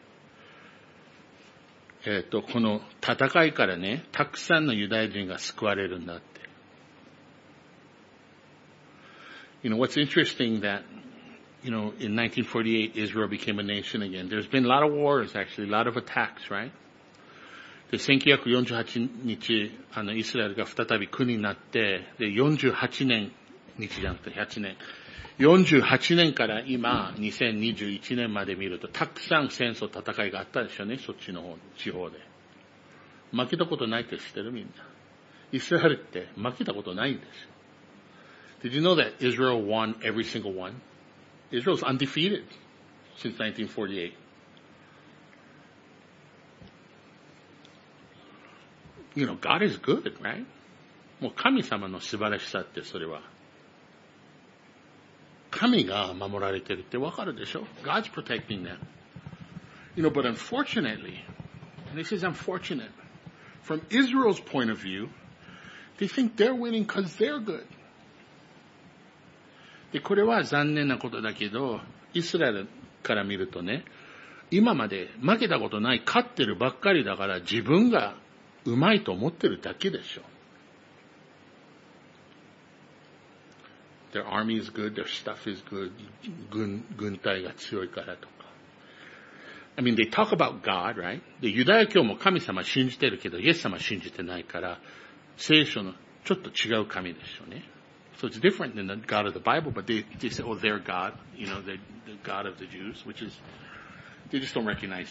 えっと、この戦いからね、たくさんのユダヤ人が救われるんだって。You know, what's interesting that, you know, in nineteen forty-eight, Israel became a nation again. There's been a lot of wars, actually, a lot of attacks, right? で、せんきゅうひゃくよんじゅうはちにち、あの、イスラエルが再び国になって、で、よんじゅうはちねん、日じゃなくてはちねん。よんじゅうはちねんから今、にせんにじゅういちねんまで見ると、たくさん戦争、戦いがあったでしょうね、そっちの方、地方で。負けたことないって知ってるみんな。イスラエルって負けたことないんですよ。Did you know that Israel won every single one? Israel's undefeated since nineteen forty-eight.You know, God is good, right? もう神様の素晴らしさってそれは。神が守られてるってわかるでしょ God's protecting them. You know, but unfortunately, and this is unfortunate, from Israel's point of view, they think they're winning because they're good. で、これは残念なことだけど、イスラエルから見るとね、今まで負けたことない、勝ってるばっかりだから自分がうまいと思ってるだけでしょ。Their army is good, their stuff is good, 軍、軍隊が強いからとか。I mean, they talk about God, right? で、ユダヤ教も神様信じてるけど、イエス様信じてないから、聖書のちょっと違う神でしょうね。So it's different than the God of the Bible, but they, they say, oh, they're God, you know, they're the God of the Jews, which is, they just don't recognize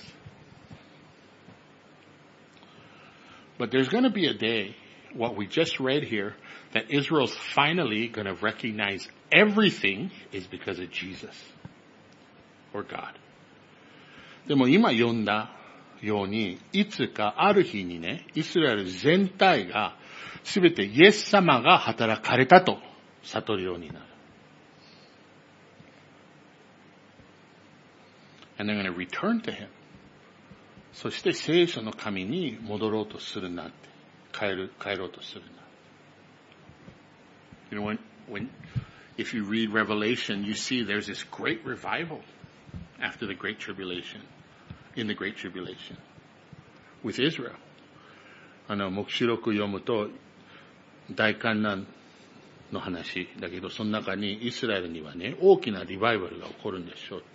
Jesus.But there's going to be a day, what we just read here, that Israel's finally going to recognize everything is because of Jesus or God. でも今読んだように、いつかある日にね、イスラエル全体がすべてイエス様が働かれたと悟るようになる。And they're going to return to Him.そして聖書の神に戻ろうとするなって、帰る、帰ろうとするな。You know, when, when, if you read Revelation, you see there's this great revival after the Great Tribulation, in the Great Tribulation, with Israel. あの、黙示録読むと、大観難の話だけど、その中にイスラエルにはね、大きなリバイバルが起こるんでしょうって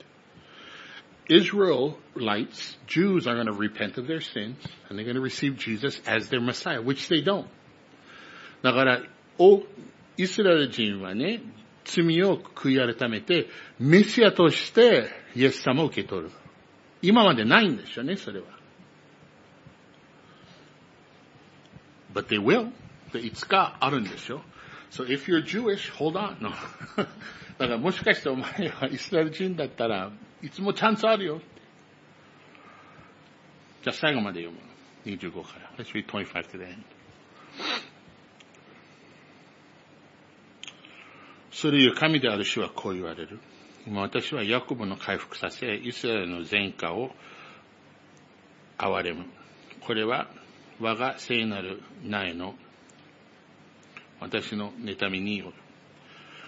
。Israelites, Jews are going to repent of their sins and they're going to receive Jesus as their Messiah, which they don't. だから、イスラエル人はね、罪を悔い改めて、メシアとしてイエス様を受け取る。今までないんですよね、それは。But they will. いつかあるんですよ。So if you're Jewish, hold on. No. だからもしかしてお前はイスラエル人だったら、いつもチャンスあるよ。じゃあ最後まで読む。にじゅうごから。Let's read twenty-five to the end. それゆえ神である主はこう言われる。今私はヤコブの回復させ、イスラエルの前科を憐れむ。これは我が聖なる苗の私の妬みによる。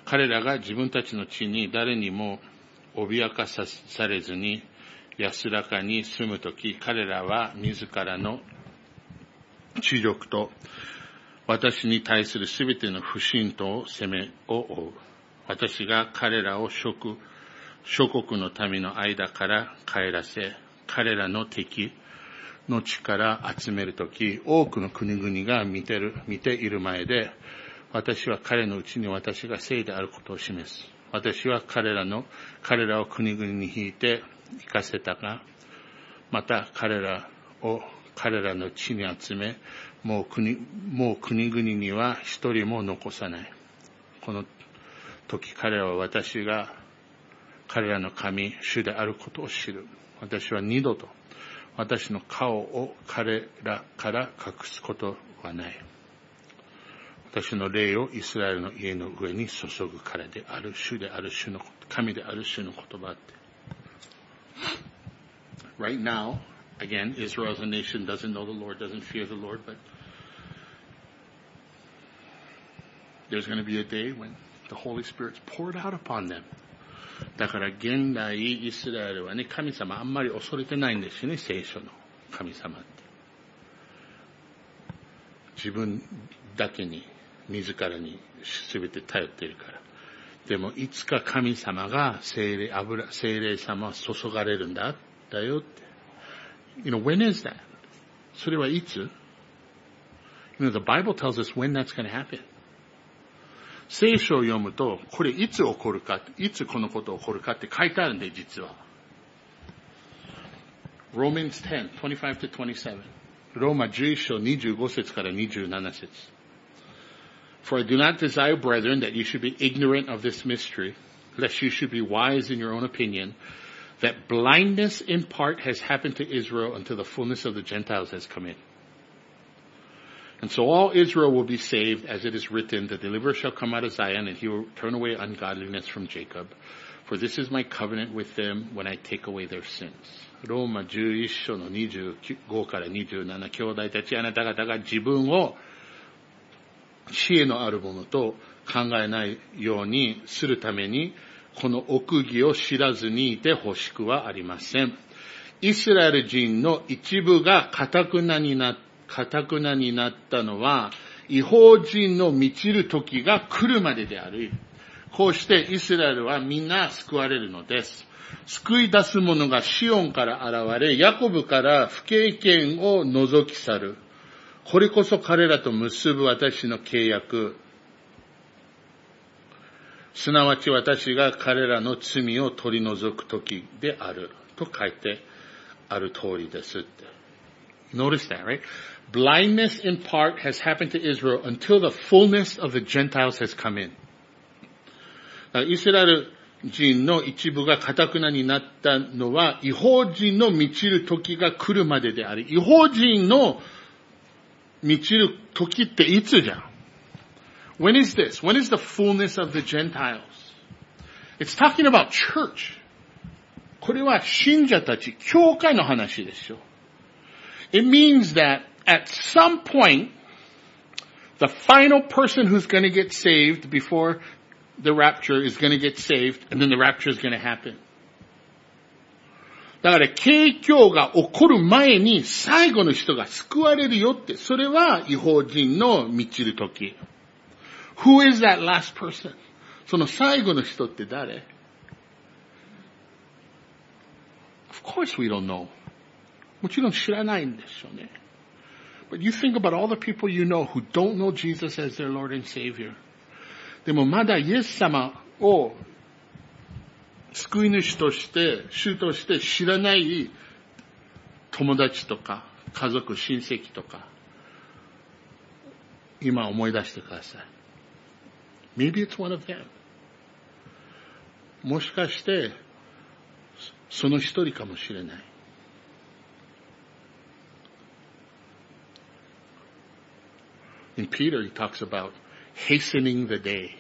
彼らが自分たちの地に誰にも脅かされずに安らかに住むとき、彼らは自らの知力と私に対するすべての不信と責めを負う。私が彼らを諸国諸国の民の間から帰らせ、彼らの敵の地から集めるとき、多くの国々が見てる、見ている前で、私は彼のうちに私が聖であることを示す。私は彼らの、彼らを国々に引いて行かせたが、また彼らを彼らの地に集め、もう国、もう国々には一人も残さない。この時彼らは私が彼らの神、主であることを知る。私は二度と私の顔を彼らから隠すことはない。私の霊をイスラエルの家の上に注ぐからである、主である主の、神である主の言葉って。Right now, again, Israel as a nation doesn't know the Lord, doesn't fear the Lord, but there's going to be a day when the Holy Spirit's poured out upon them. だから現代イスラエルはね、神様あんまり恐れてないんですよね、聖書の神様って。自分だけに、自らに全て頼っているから。でもいつか神様が聖霊、油、聖霊様は注がれるんだ、だよって。You know, when is that? それはいつ? You know, the Bible tells us when that's going to happen. 聖書を読むと、これいつ起こるか、いつこのこと起こるかって書いてあるんで、実は。Romans ten, twenty-five to twenty-seven。ローマじゅういち章にじゅうご節からにじゅうなな節。For I do not desire, brethren, that you should be ignorant of this mystery, lest you should be wise in your own opinion, that blindness in part has happened to Israel until the fullness of the Gentiles has come in. And so all Israel will be saved, as it is written, the deliverer shall come out of Zion, and he will turn away ungodliness from Jacob. For this is my covenant with them when I take away their sins. ローマじゅういち章のにじゅうごからにじゅうなな、兄弟たちあなた方が自分を知恵のあるものと考えないようにするために、この奥義を知らずにいてほしくはありません。イスラエル人の一部が堅くなになって、堅くなになったのは、異邦人の満ちる時が来るまでである。こうしてイスラエルはみんな救われるのです。救い出す者がシオンから現れ、ヤコブから不経験を除き去る。これこそ彼らと結ぶ私の契約。すなわち私が彼らの罪を取り除く時である。と書いてある通りですって。Notice that, right? Blindness in part has happened to Israel until the fullness of the Gentiles has come in. イスラエル人の一部が堅くなになったのは、異邦人の満ちる時が来るまでであり、異邦人の満ちる時っていつじゃん? When is this? When is the fullness of the Gentiles? It's talking about church. これは信者たち、教会の話ですよ。It means that at some point, the final person who's going to get saved before the rapture is going to get saved, and then the rapture is going to happen. だから、景況が起こる前に最後の人が救われるよって、それは異邦人の満ちる時。Who is that last person? その最後の人って誰? Of course we don't know. もちろん知らないんですよね。But you think about all the people you know who don't know Jesus as their Lord and Savior. でもまだイエス様を救い主として、主として知らない友達とか家族、親戚とか、今思い出してください。Maybe it's one of them. もしかしてその一人かもしれない。In Peter, he talks about hastening the day.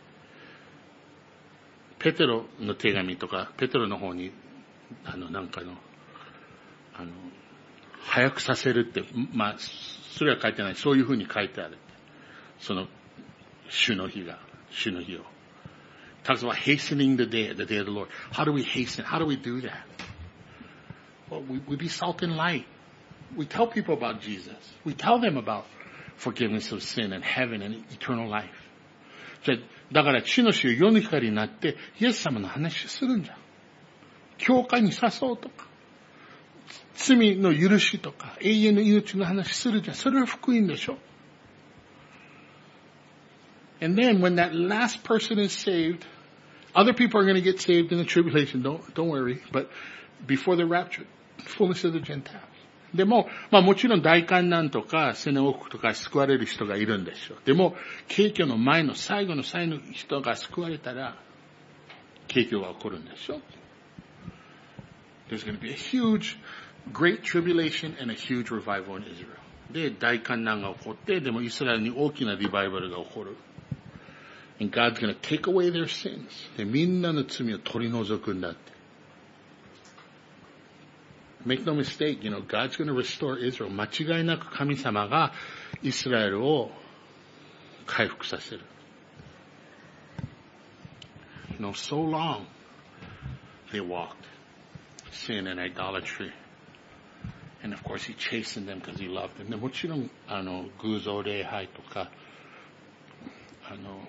ペテロの手紙とか、ペテロの方に、あの、なんかの、あの、早くさせるって、まあ、それは書いてない。そういうふうに書いてある。その、主の日が、主の日を。 talks about hastening the day, the day of the Lord. How do we hasten? How do we do that? Well, we, we be salt and light. We tell people about Jesus. We tell them about forgiveness of sin and heaven and eternal life. じゃだから地の主世の光になってイエス様の話するんじゃん。教会に誘うとか、罪の許しとか、永遠の命の話するじゃん。それは福音でしょ。And then when that last person is saved, other people are going to get saved in the tribulation. Don't, don't worry. But before the rapture, fullness of the Gentiles. でも、まあもちろん大観難とか、セネオクとか救われる人がいるんでしょう。でも、景挙の前の最後の最後の人が救われたら、景挙が起こるんでしょう。There's going to be a huge, great tribulation and a huge revival in Israel. で、大観難が起こって、でもイスラエルに大きなリバイバルが起こる。And God's going to take away their sins. で、みんなの罪を取り除くんだって。Make no mistake, you know, God's going to restore Israel. 間違いなく神様がイスラエルを回復させる。You know, so long they walked sin and idolatry. And of course he chastened them because he loved them. でもちろん、あの、偶像礼拝とか、あの、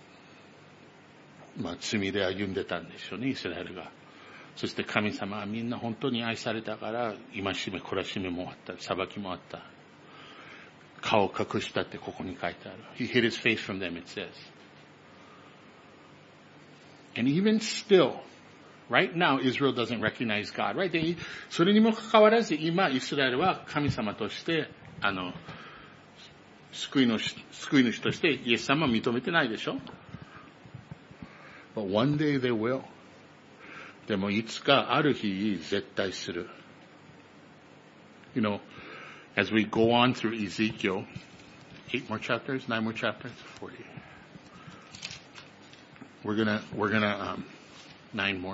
まあ、罪で歩んでたんでしょうね、イスラエルが。そして神様はみんな本当に愛されたから、戒め、懲らしめもあった、裁きもあった。顔を隠したってここに書いてある。He hid his face from them, it says. And even still, right now, Israel doesn't recognize God, right? で、それにもかかわらず、今、イスラエルは神様として、あの、救いの、救い主としてイエス様は認めてないでしょ？ But one day they will. でもいつかある日絶対する。You know, as we go on through Ezekiel, eight more chapters, nine more chapters, forty. We're gonna, we're gonna, um, nine more.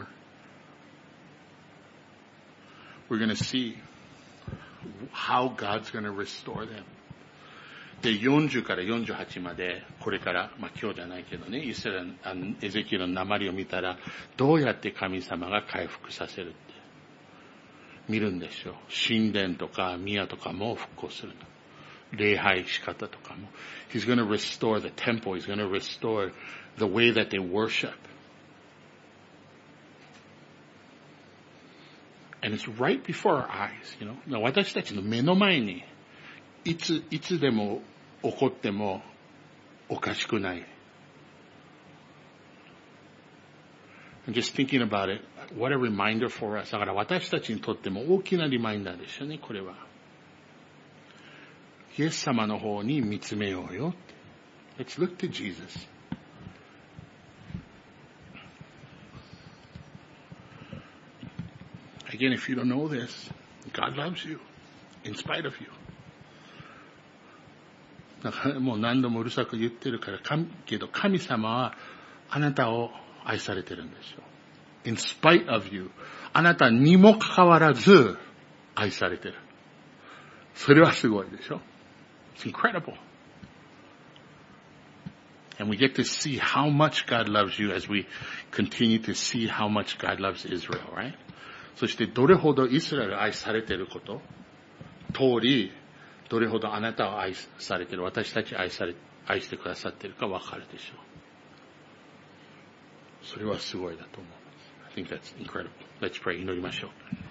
We're gonna see how God's gonna restore them. で、よんじゅうからよんじゅうはちまで、これから、まあ今日じゃないけどね、イスラエル、あのエゼキエルの鉛を見たら、どうやって神様が回復させるって、見るんでしょう。神殿とか宮とかも復興するの。礼拝仕方とかも。He's going to restore the temple. He's going to restore the way that they worship. And it's right before our eyes, you know. 私たちの目の前に、いつ、いつでも起こってもおかしくない。I'm just thinking about it. What a reminder for us. だから私たちにとっても大きなリマインダーですよね、これは。イエス様の方に見つめようよ。Let's look to Jesus. Again, if you don't know this, God loves you in spite of you. だからもう何度もうるさく言ってるから、けど神様はあなたを愛されてるんですよ。In spite of you. あなたにもかかわらず愛されてる。それはすごいでしょ。It's incredible. And we get to see how much God loves you as we continue to see how much God loves Israel, right? そしてどれほどイスラエル愛されていること通り、どれほどあなたを愛されている、私たち愛され、愛してくださっているかわかるでしょう。それはすごいだと思います。I think that's incredible. Let's pray. 祈りましょう。